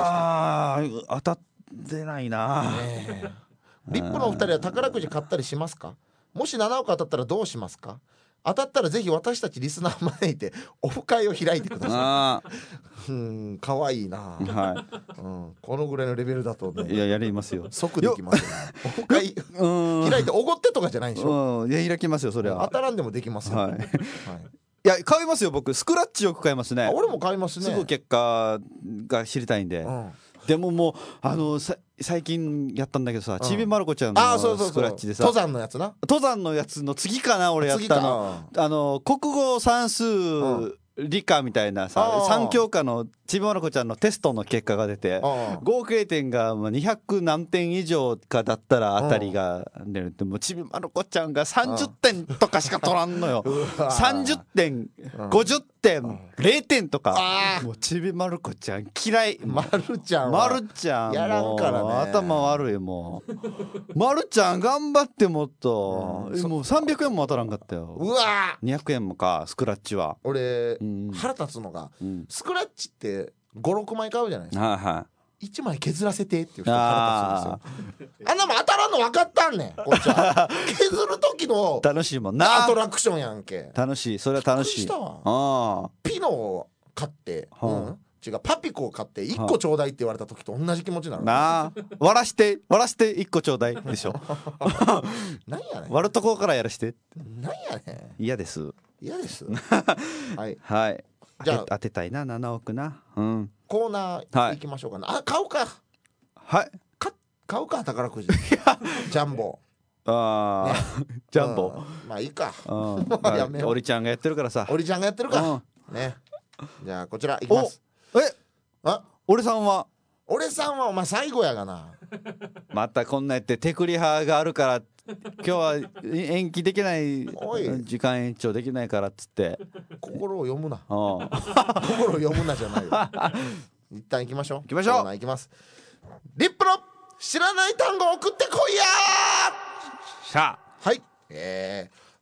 当たってないな。 リップのお二人は宝くじ買ったりしますか？もし7億当たったらどうしますか？当たったらぜひ私たちリスナーを招いてオフ会を開いてください。かわいいな。このぐらいのレベルだとね。 いややりますよ。 即できますよ。オフ会開いておごってとかじゃないんでしょ。 いや開きますよそれは。 当たらんでもできますよ。 いや買いますよ僕。スクラッチよく買いますね。 俺も買いますね。 すぐ結果が知りたいんで。でももう最近やったんだけどさ、ちびまる子ちゃんのスクラッチでさ、 登山のやつな。 登山のやつの次かな俺やったの。国語算数理科みたいなさ3教科のちびまる子ちゃんのテストの結果が出て、合計点が200何点以上かだったら当たりが出るって、もうちびまる子ちゃんが30点とかしか取らんのよ。30点50点0点とか。もうちびまる子ちゃん嫌い。 まるちゃんやらんからね。頭悪い。もうまるちゃん頑張ってもっと。もう300円も当たらんかったよ。 うわ 200円もかスクラッチは。 俺腹立つのがスクラッチって5,6 枚買うじゃないですか。1枚削らせてっていう人腹立つんですよ。あんなもん当たらんの分かったんねんこっちは。削る時の楽しいもんな。 アトラクションやんけ。 楽しい。それは楽しい。 ピノを買って違うパピコを買って1個ちょうだいって言われた時と同じ気持ちになるな。割らして1個ちょうだいでしょ。 何やねん。 割るとこからやらして。 何やねん。嫌です。 はいはい。じゃあ当てたいな7億な。 コーナー行きましょうかな。買うか。 はい買うか宝くじ。ジャンボ。 ジャンボ。 まあいいか。 おりちゃんがやってるからさ。 おりちゃんがやってるかね。じゃあこちらいきます。 俺さんはお前最後やがな。 またこんなやって手繰り派があるから今日は延期できない時間延長できないからっつって心を読むな。心を読むなじゃないよ。一旦行きましょう。行きます。リップの知らない単語送ってこいやー。 はい。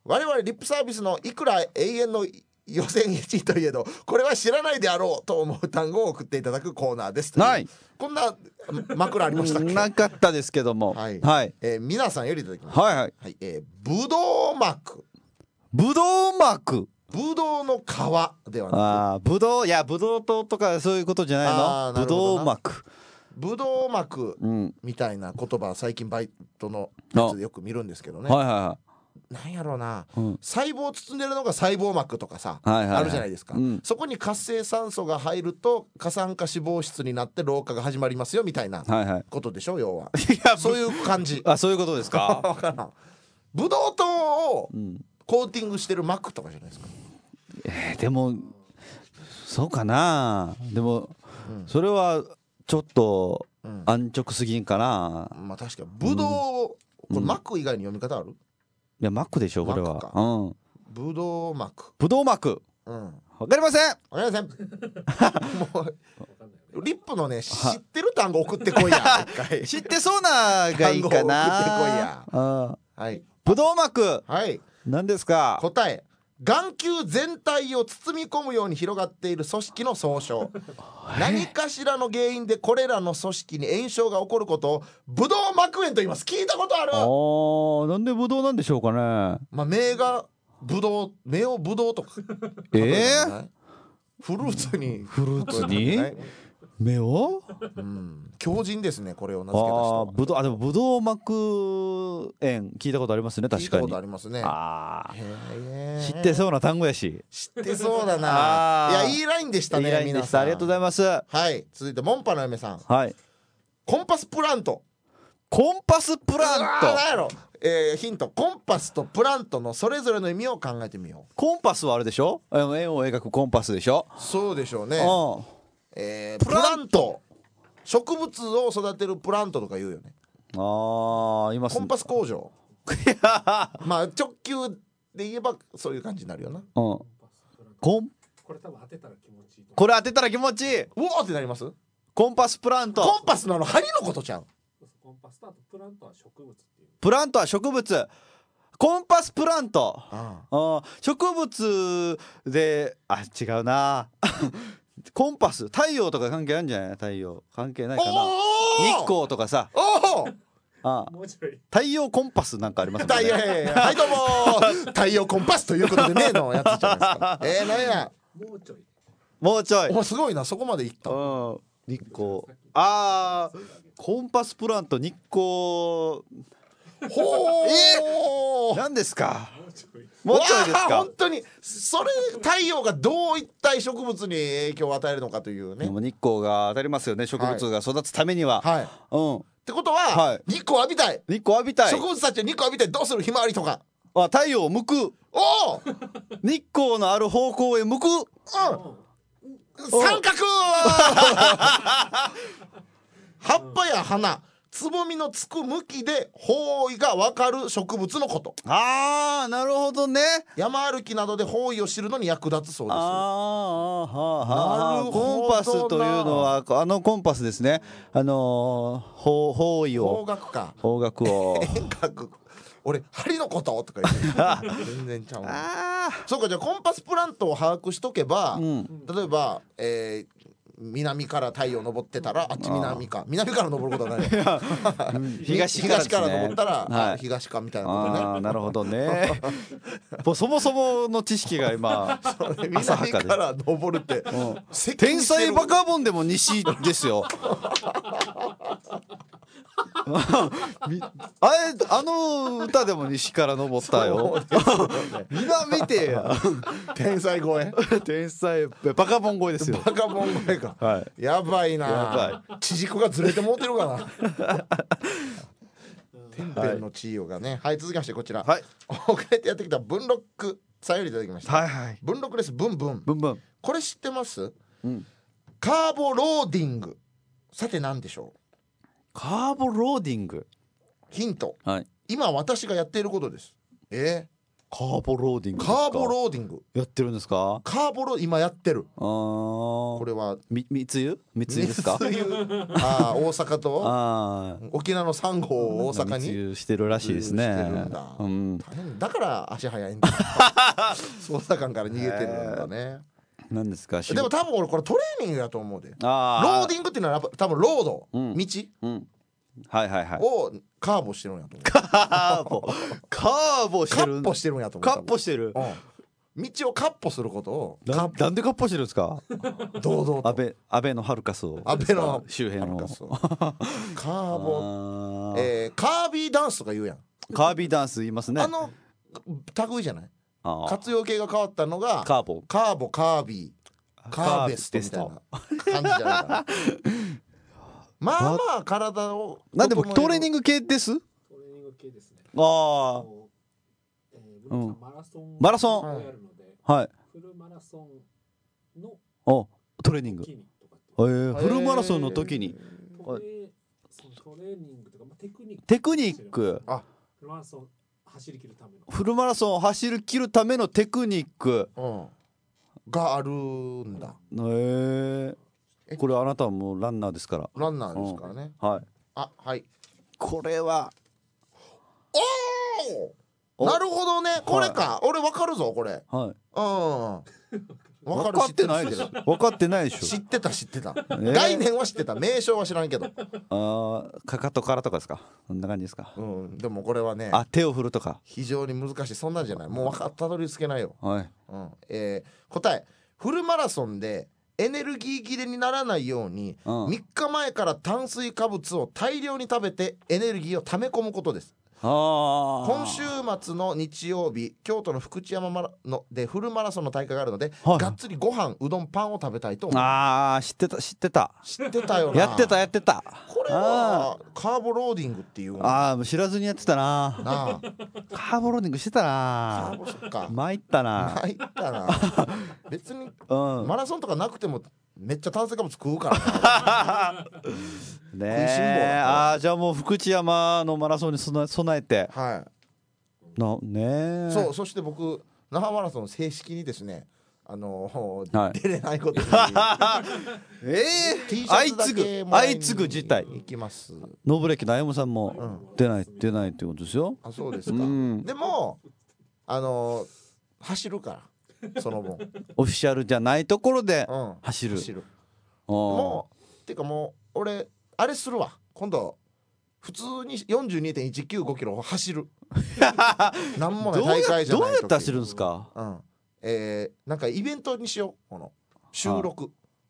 我々リップサービスのいくら永遠の予選1位といえどこれは知らないであろうと思う単語を送っていただくコーナーです。 はい、 こんな枕ありましたっけ？ なかったですけども、 はい、 はい、 皆さんよりいただきました。 はいはい、 はい、ぶどう膜。 ぶどう膜、 ぶどうの皮ではなく、ぶどう、いやぶどう糖とかそういうことじゃないの？ぶどう膜、 ぶどう膜みたいな言葉最近バイトのやつでよく見るんですけどね。はいはいはい、なんやろうな、細胞を包んでるのが細胞膜とかさ、あるじゃないですか、そこに活性酸素が入ると過酸化脂肪質になって老化が始まりますよみたいなことでしょ、要は。いやそういう感じ。 あ、そういうことですか？ 分からん。ぶどう糖をコーティングしてる膜とかじゃないですか。 でもそうかな。でも、それはちょっと安直すぎんかな。 まあ確かにぶどう、これ膜以外に読み方ある？いや膜でしょこれは。 ぶどう膜。 ぶどう膜。わかりません。 わかりません。もうリップのね知ってる単語送ってこいや。 知ってそうながいいかな。 送ってこいや。はい。 ぶどう膜。 はい。 何ですか？ 答え。眼球全体を包み込むように広がっている組織の総称。何かしらの原因でこれらの組織に炎症が起こることをぶどう膜炎と言います。聞いたことある？ なんでぶどうなんでしょうかね。 まあ目がぶどう、目をぶどうとか。フルーツに目を、 強靭ですね、これを名付けた人。 ぶどう、でもぶどう膜炎聞いたことありますね。確かに聞いたことありますね。 知ってそうな単語やし。 知ってそうだな。いや、いいラインでしたね。 いいラインでした。ありがとうございます。 はい、続いてモンパの嫁さん。 はい。 コンパスプラント。 コンパスプラント。 何やろ。ヒント。コンパスとプラントのそれぞれの意味を考えてみよう。 コンパスはあれでしょ？円を描くコンパスでしょ？ そうでしょうね。プラント、植物を育てるプラントとか言うよね。 います。 コンパス工場。まあ直球で言えばそういう感じになるよな。 これ多分当てたら気持ちいい。これ当てたら気持ちいい。 うおーってなります？ コンパスプラント。 コンパスの針のことちゃう？ コンパスとプラントは植物っていう。 プラントは植物。コンパスプラント。植物で違うな。コンパス、太陽とか関係あるんじゃない？太陽関係ないかな。日光とかさ。太陽コンパスなんかありますもんね。 はいどうも太陽コンパスということでねのやつじゃないですか。何や。もうちょい。すごいな、そこまでいった。 日光。コンパスプラント日光。何ですか？もうちょいですか？ 本当にそれ太陽がどういった植物に影響を与えるのかというね。 でも日光が当たりますよね、植物が育つためには。 ってことは、日光浴びたい。 日光浴びたい。 植物たちは日光浴びたい。どうする？ひまわりとか。 太陽を向く。日光のある方向へ向く。 三角。葉っぱや花、つぼみのつく向きで方位が分かる植物のこと。 なるほどね。 山歩きなどで方位を知るのに役立つそうです。 コンパスというのはコンパスですね。方位を。 方角か。 方角を。 変角。俺針のこととか言って全然ちゃう。そうか、じゃあコンパスプラントを把握しとけば、例えば南から太陽昇ってたら南から昇ることはない東から昇ったら東かみたいなことね。 なるほどね。そもそもの知識が今南から昇るって天才バカボンでも西ですよ。歌でも西から登ったよ。南見てや。 天才超え。 天才バカボン超えですよ。 バカボン超えか。やばいな。地軸がずれてもうてるかな。天辺の地位がね。はい、続きましてこちら。遅れてやってきた文ロックさんよりいただきました。文ロックです。ブンブン。これ知ってます？カーボローディング。さて何でしょう？ カーボローディング。 ヒント、今私がやっていることです。 カーボローディングですか。 カーボローディングやってるんですか。 カーボロ今やってる。 これは密輸ですか。 大阪と沖縄の3号を大阪に密輸してるらしいですね。 大変だから足早いんだ捜査官から逃げてるんだね。 何ですか。 でも多分俺これトレーニングやと思うで。ローディングっていうのは多分ロード、道、 はいはいはいをカーボしてるんやと思う。 カーボしてる。 カッポしてるんやと思う。 カッポしてる。 道をカッポすることをなんでカッポしてるんですか。 堂々と安倍のハルカスを、 安倍の周辺のカーボ、カービーダンスとか言うやん。 カービーダンス言いますね。 類じゃない。活用形が変わったのがカーボ、 カービー、カーベストみたいな感じじゃないかな。まあまあ体をなんでもトレーニング系です。 トレーニング系ですね。 マラソンやるので、 はい。 フルマラソンのトレーニング。フルマラソンの時にトレーニングとかテクニック。 フルマラソン走り切るための。 フルマラソンを走り切るためのテクニックがあるんだ。 これあなたはもうランナーですから。 ランナーですからね。 はい。 はい。 これは。 なるほどね。これか。俺分かるぞこれ。 はい。 分かってないでしょ。分かってないでしょ。 知ってた。概念は知ってた。名称は知らんけど。 かかとからとかですか。そんな感じですか。 でもこれはね。 手を振るとか。 非常に難しい。そんなんじゃない。もうたどり着けないよ。 はい。 答え。フルマラソンでエネルギー切れにならないように3日前から炭水化物を大量に食べてエネルギーを溜め込むことです。今週末の日曜日、京都の福知山でフルマラソンの大会があるので、がっつりご飯、うどん、パンを食べたいと思います。 知ってたよな。 やってた。 これはカーボローディングっていうの。知らずにやってたな。カーボローディングしてたな。参ったな。 別にマラソンとかなくてもめっちゃ炭水化物食うからね。じゃあもう福知山のマラソンに備えて。 そして僕那覇マラソン正式にですね出れないことに相次ぐ事態行きます。 ノブレキのあやむさんも出ないっていうことですよ。 そうですか。でも走るからその分オフィシャルじゃないところで走る。 もうてかもう俺あれするわ。今度普通に 42.195 キロ走る。なんもない大会じゃない時。 どうやって走るんですか。 なんかイベントにしよう。この収録。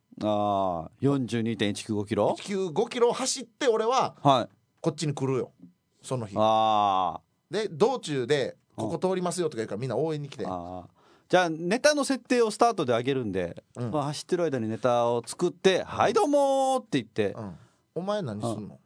42.195 キロ 195キロ走って俺はこっちに来るよその日。で道中でここ通りますよとか言うからみんな応援に来て。 じゃあネタの設定をスタートで上げるんで、走ってる間にネタを作って「はいどうも」って言って、 お前何すんの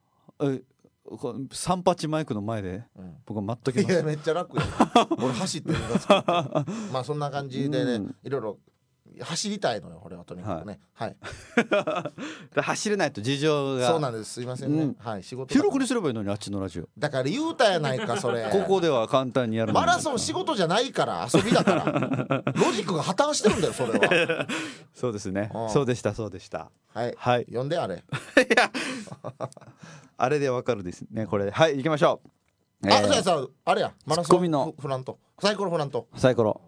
三八マイクの前で僕は待っときます。 いやめっちゃ楽よ。俺走ってるのが作ってまあそんな感じでね、いろいろ走りたいのよ俺はとにかくね。 走れないと事情が。 そうなんです。すいませんね。仕事収録にすればいいのにあっちのラジオだから言うたやないかそれ。 ここでは簡単にやる。 マラソン仕事じゃないから遊びだからロジックが破綻してるんだよそれは。 そうですね。そうでした。 はい呼んであれ。 あれでわかるですねこれ。はい行きましょう。 あれやマラソンフラントサイコロフラントサイコロ。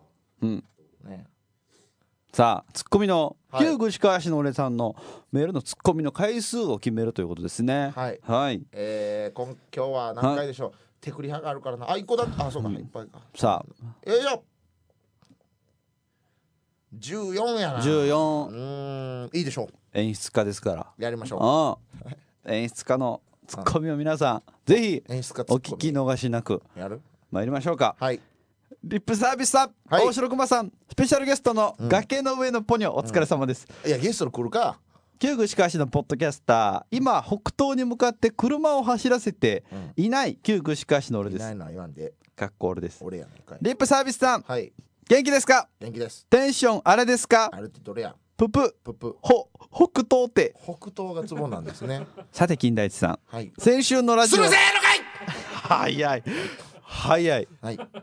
さあツッコミの旧具川市の俺さんのメールのツッコミの回数を決めるということですね。今日は何回でしょう。手繰り派があるからな。1個だ。そうかいっぱいか。 さあよいしょ14やな。14。いいでしょう。 演出家ですからやりましょう。演出家のツッコミを皆さんぜひお聞き逃しなく参りましょうか。リップサービスさん、大城熊さん、スペシャルゲストの崖の上のポニョ、お疲れ様です。 いやゲストの来るか。 旧具川市のポッドキャスター、今北東に向かって車を走らせていない旧具川市の俺です。 いないの言わんで。 かっこ俺です。 俺やねんかい。 リップサービスさん、元気ですか。 元気です。 テンションあれですか。 あれってどれや。 ププ北東って北東がツボなんですね。 さて金田一さん、先週のラジオするぜーのかい。 早い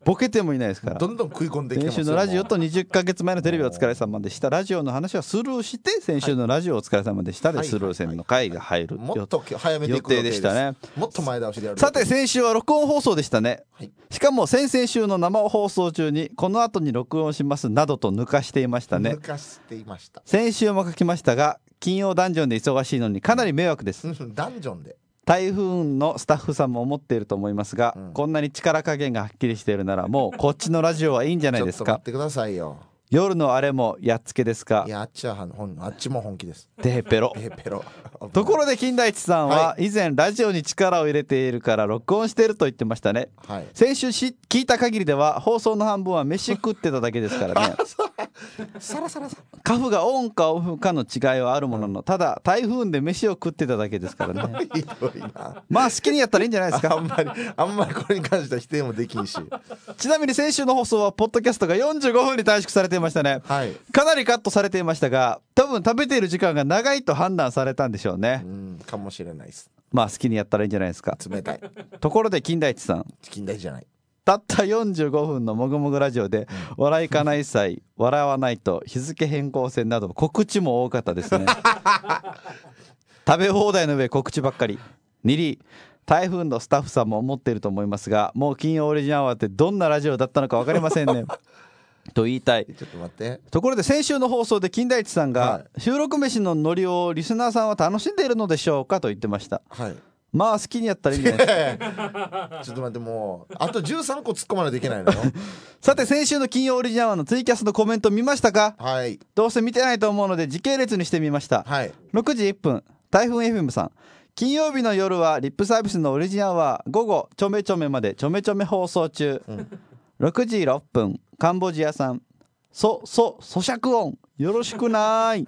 ボケてもいないですから。 どんどん食い込んできてますよ。 先週のラジオと20ヶ月前のテレビお疲れ様でした。ラジオの話はスルーして先週のラジオお疲れ様でしたでスルー戦の回が入るもっと早めていく予定でしたね。 もっと前倒しでやる。 さて先週は録音放送でしたね、 はい、 しかも先々週の生放送中にこの後に録音しますなどと抜かしていましたね。 抜かしていました。 先週も書きましたが金曜ダンジョンで忙しいのにかなり迷惑です。 ダンジョンで台風のスタッフさんも思っていると思いますが、こんなに力加減がはっきりしているならもうこっちのラジオはいいんじゃないですか。 ちょっと待ってくださいよ。 夜のあれもやっつけですか。 いやあっちも本気です。 テヘペロところで金田一さんは以前ラジオに力を入れているから録音していると言ってましたね、はい、先週聞いた限りでは放送の半分は飯食ってただけですからねサラサラカフがオンかオフかの違いはあるものの、ただ台風で飯を食ってただけですからねひどいな。 まあ好きにやったらいいんじゃないですか。 あんまりこれに関しては否定もできんしちなみに先週の放送はポッドキャストが45分に短縮されていましたね、はい、かなりカットされていましたが多分食べている時間が長いと判断されたんでしょうね。 かもしれないです。 まあ好きにやったらいいんじゃないですか。 冷たい。 ところで金田一さん、 金田一じゃない、 たった45分のもぐもぐラジオで、笑いかない際笑わないと日付変更線など告知も多かったですね食べ放題の上告知ばっかり。2リ台風のスタッフさんも思っていると思いますがもう金曜オリジナルはってどんなラジオだったのか分かりませんねと言いたい。 ちょっと待って。 ところで先週の放送で金田一さんが、収録飯のノリをリスナーさんは楽しんでいるのでしょうかと言ってました、はい、まあ好きにやったらいいんじゃないですかちょっと待って、もうあと13個突っ込まないといけないのよさて先週の金曜オリジナルのツイキャスのコメント見ましたか。はい、どうせ見てないと思うので時系列にしてみました、はい、6時1分台風 FM さん、金曜日の夜はリップサービスのオリジナルは午後ちょめちょめまでちょめちょめ放送中、6時6分カンボジアさん、咀嚼音よろしくない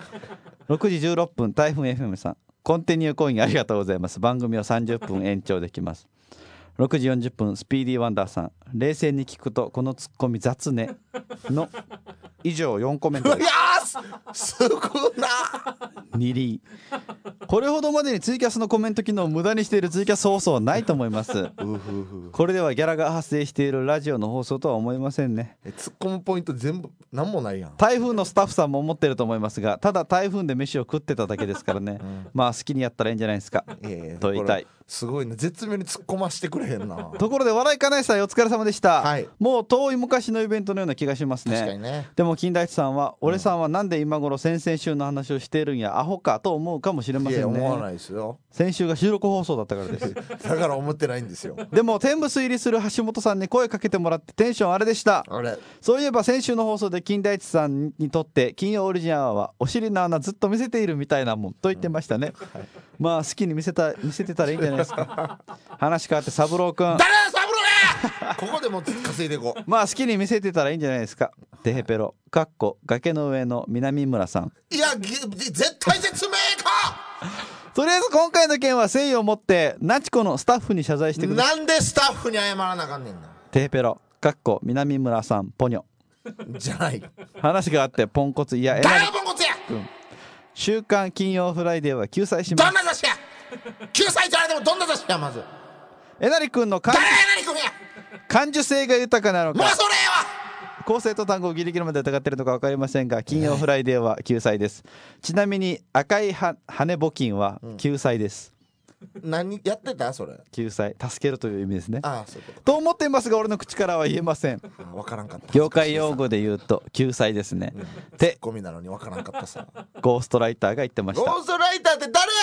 6時16分台風 FM さん、コンティニューコインありがとうございます。番組を30分延長できます。6時40分スピーディーワンダーさん、冷静に聞くとこのツッコミ雑ねの以上4コメントです。いやすごいな 2リこれほどまでにツイキャスのコメント機能を無駄にしているツイキャス放送はないと思いますこれではギャラが発生しているラジオの放送とは思いませんね。 ツッコむポイント全部何もないやん。 台風のスタッフさんも思ってると思いますがただ台風で飯を食ってただけですからね、まあ好きにやったらいいんじゃないですかと言いたい。 すごいね、絶妙に突っ込ましてくれへんなところで笑いかないさいお疲れ様でした、はい、もう遠い昔のイベントのような気がしますね。 確かにね。 でも金田一さんは、俺さんはなんで今頃先々週の話をしているんやアホかと思うかもしれませんね。 いや思わないですよ。 先週が収録放送だったからですだから思ってないんですよ。 でも天部推理する橋本さんに声かけてもらってテンションあれでした。 あれそういえば先週の放送で金田一さんにとって金曜オリジナルはお尻の穴ずっと見せているみたいなもんと言ってましたね、はい、まあ好きに見せてたらいいんじゃないですか話変わって三郎くん、 誰だ三郎ここでも稼いでいこうまあ好きに見せてたらいいんじゃないですか。テヘペロかっこ崖の上の南村さん、 いや絶対説明かとりあえず今回の件は誠意を持ってナチコのスタッフに謝罪してください。 なんでスタッフに謝らなあかんねんな。 テヘペロかっこ南村さんポニョじゃない話があってポンコツいや誰がポンコツや、 週刊金曜フライデーは救済します。 どんな雑誌や救済じゃないでもどんな雑誌や。まずえなりくんの誰やえなりくんや感受性が豊かなのか、 もうそれやわ構成と単語をギリギリまで疑っているのか分かりませんが金曜フライデーは救済です。ちなみに赤い羽募金は救済です、 何やってたそれ。 救済助けるという意味ですね。 ああそういうことと思っていますが俺の口からは言えません。 分からんかった。 業界用語で言うと救済ですね、 ツッコミなのに分からんかったさゴーストライターが言ってました。 ゴーストライターって誰や。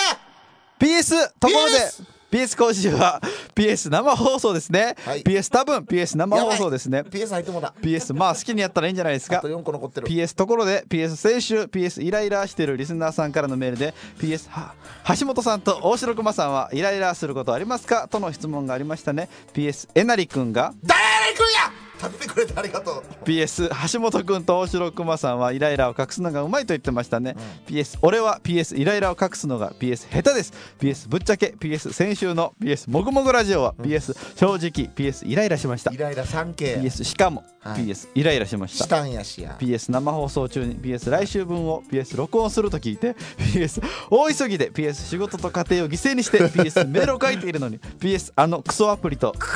PS ところで PS 今週は PS 生放送ですね、はい、PS 多分 PS 生放送ですね。 PS 入ってもだ PS まあ好きにやったらいいんじゃないですか。 あと4個残ってる。 PS ところで PS 先週 PS イライラしてるリスナーさんからのメールで PS 橋本さんと大城熊さんはイライラすることありますかとの質問がありましたね。 PS えなりくんが誰やえなりくんや立ってくれてありがとう。 PS 橋本くんと大城熊さんはイライラを隠すのがうまいと言ってましたね、PS 俺は PS イライラを隠すのが PS 下手です。 PS ぶっちゃけ PS 先週の PS もぐもぐラジオは PS 正直 PS イライラしました。 イライラ 3K PS しかも PS イライラしました。 したんやしや PS 生放送中に PS 来週分を PS 録音すると聞いて PS 大急ぎで PS 仕事と家庭を犠牲にして PS メールを書いているのに PS あのクソアプリと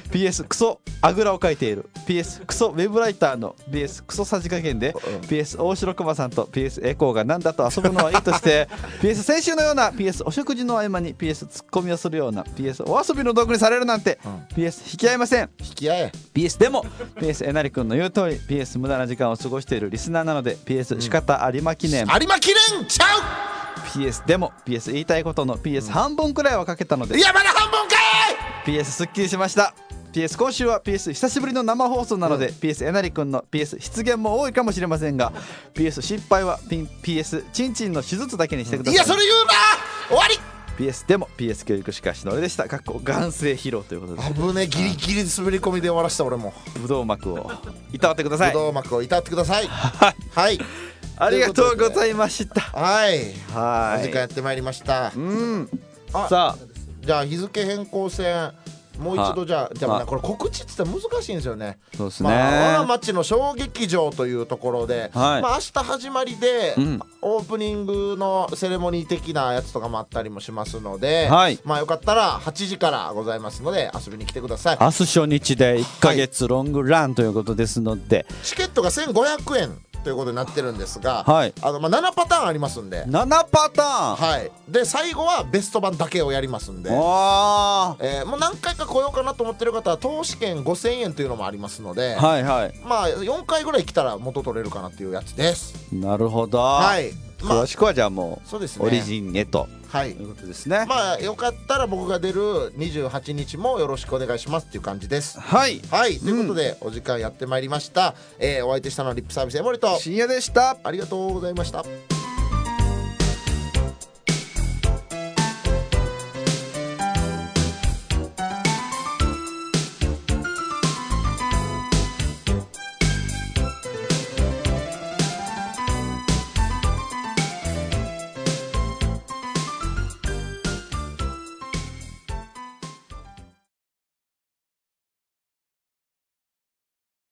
PS クソあぐらをかいている PS クソウェブライターの PS クソさじ加減で PS 大城熊さんと PS エコーがなんだと遊ぶのはいいとして PS 先週のような PS お食事の合間に PS ツッコミをするような PS お遊びの道具にされるなんて PS 引き合いません。 引き合え。 PS でも PS えなりくんの言う通り PS 無駄な時間を過ごしているリスナーなので PS 仕方有馬記念、 有馬記念ちゃ PS でも PS 言いたいことの PS 半分くらいはかけたのでう。いやまだ半分かい。 PS すっきりしました。 PS 今週は PS 久しぶりの生放送なので、PS えなりくんの PS 出現も多いかもしれませんが PS 失敗はPS チンチンの手術だけにしてください。 いやそれ言うな。終わり。 PS でも PS 教育しかしの俺でした。眼性疲労ということで危ね、ギリギリ滑り込みで終わらした俺も。 ぶどう膜をいたわってください。 ぶどう膜をいたわってください。はいありがとうございました。 はいはいお時間やってまいりました。あさあじゃあ日付変更線もう一度じゃあこれ告知って言ったら難しいんですよね。 そうですね、 我が町の小劇場というところで、 はい明日始まりで、 んオープニングのセレモニー的なやつとかもあったりもしますので、 はいよかったら8時からございますので遊びに来てください。 明日初日で1ヶ月ロングランということですので、 チケットが1500円ということになってるんですが、 はい 7パターンありますんで、 7パターン、 はい、で最後はベスト版だけをやりますんで、 あもう何回か来ようかなと思ってる方は投資券5000円というのもありますので、 はいはい 4回ぐらい来たら元取れるかなっていうやつです。 なるほど、 はい詳しくはじゃあもうそうですねオリジンへとはいいうことですね。 よかったら僕が出る28日もよろしくお願いしますっていう感じです。 はいはいということで、お時間やってまいりました。お相手したのはリップサービス江森と深夜でした。 ありがとうございました。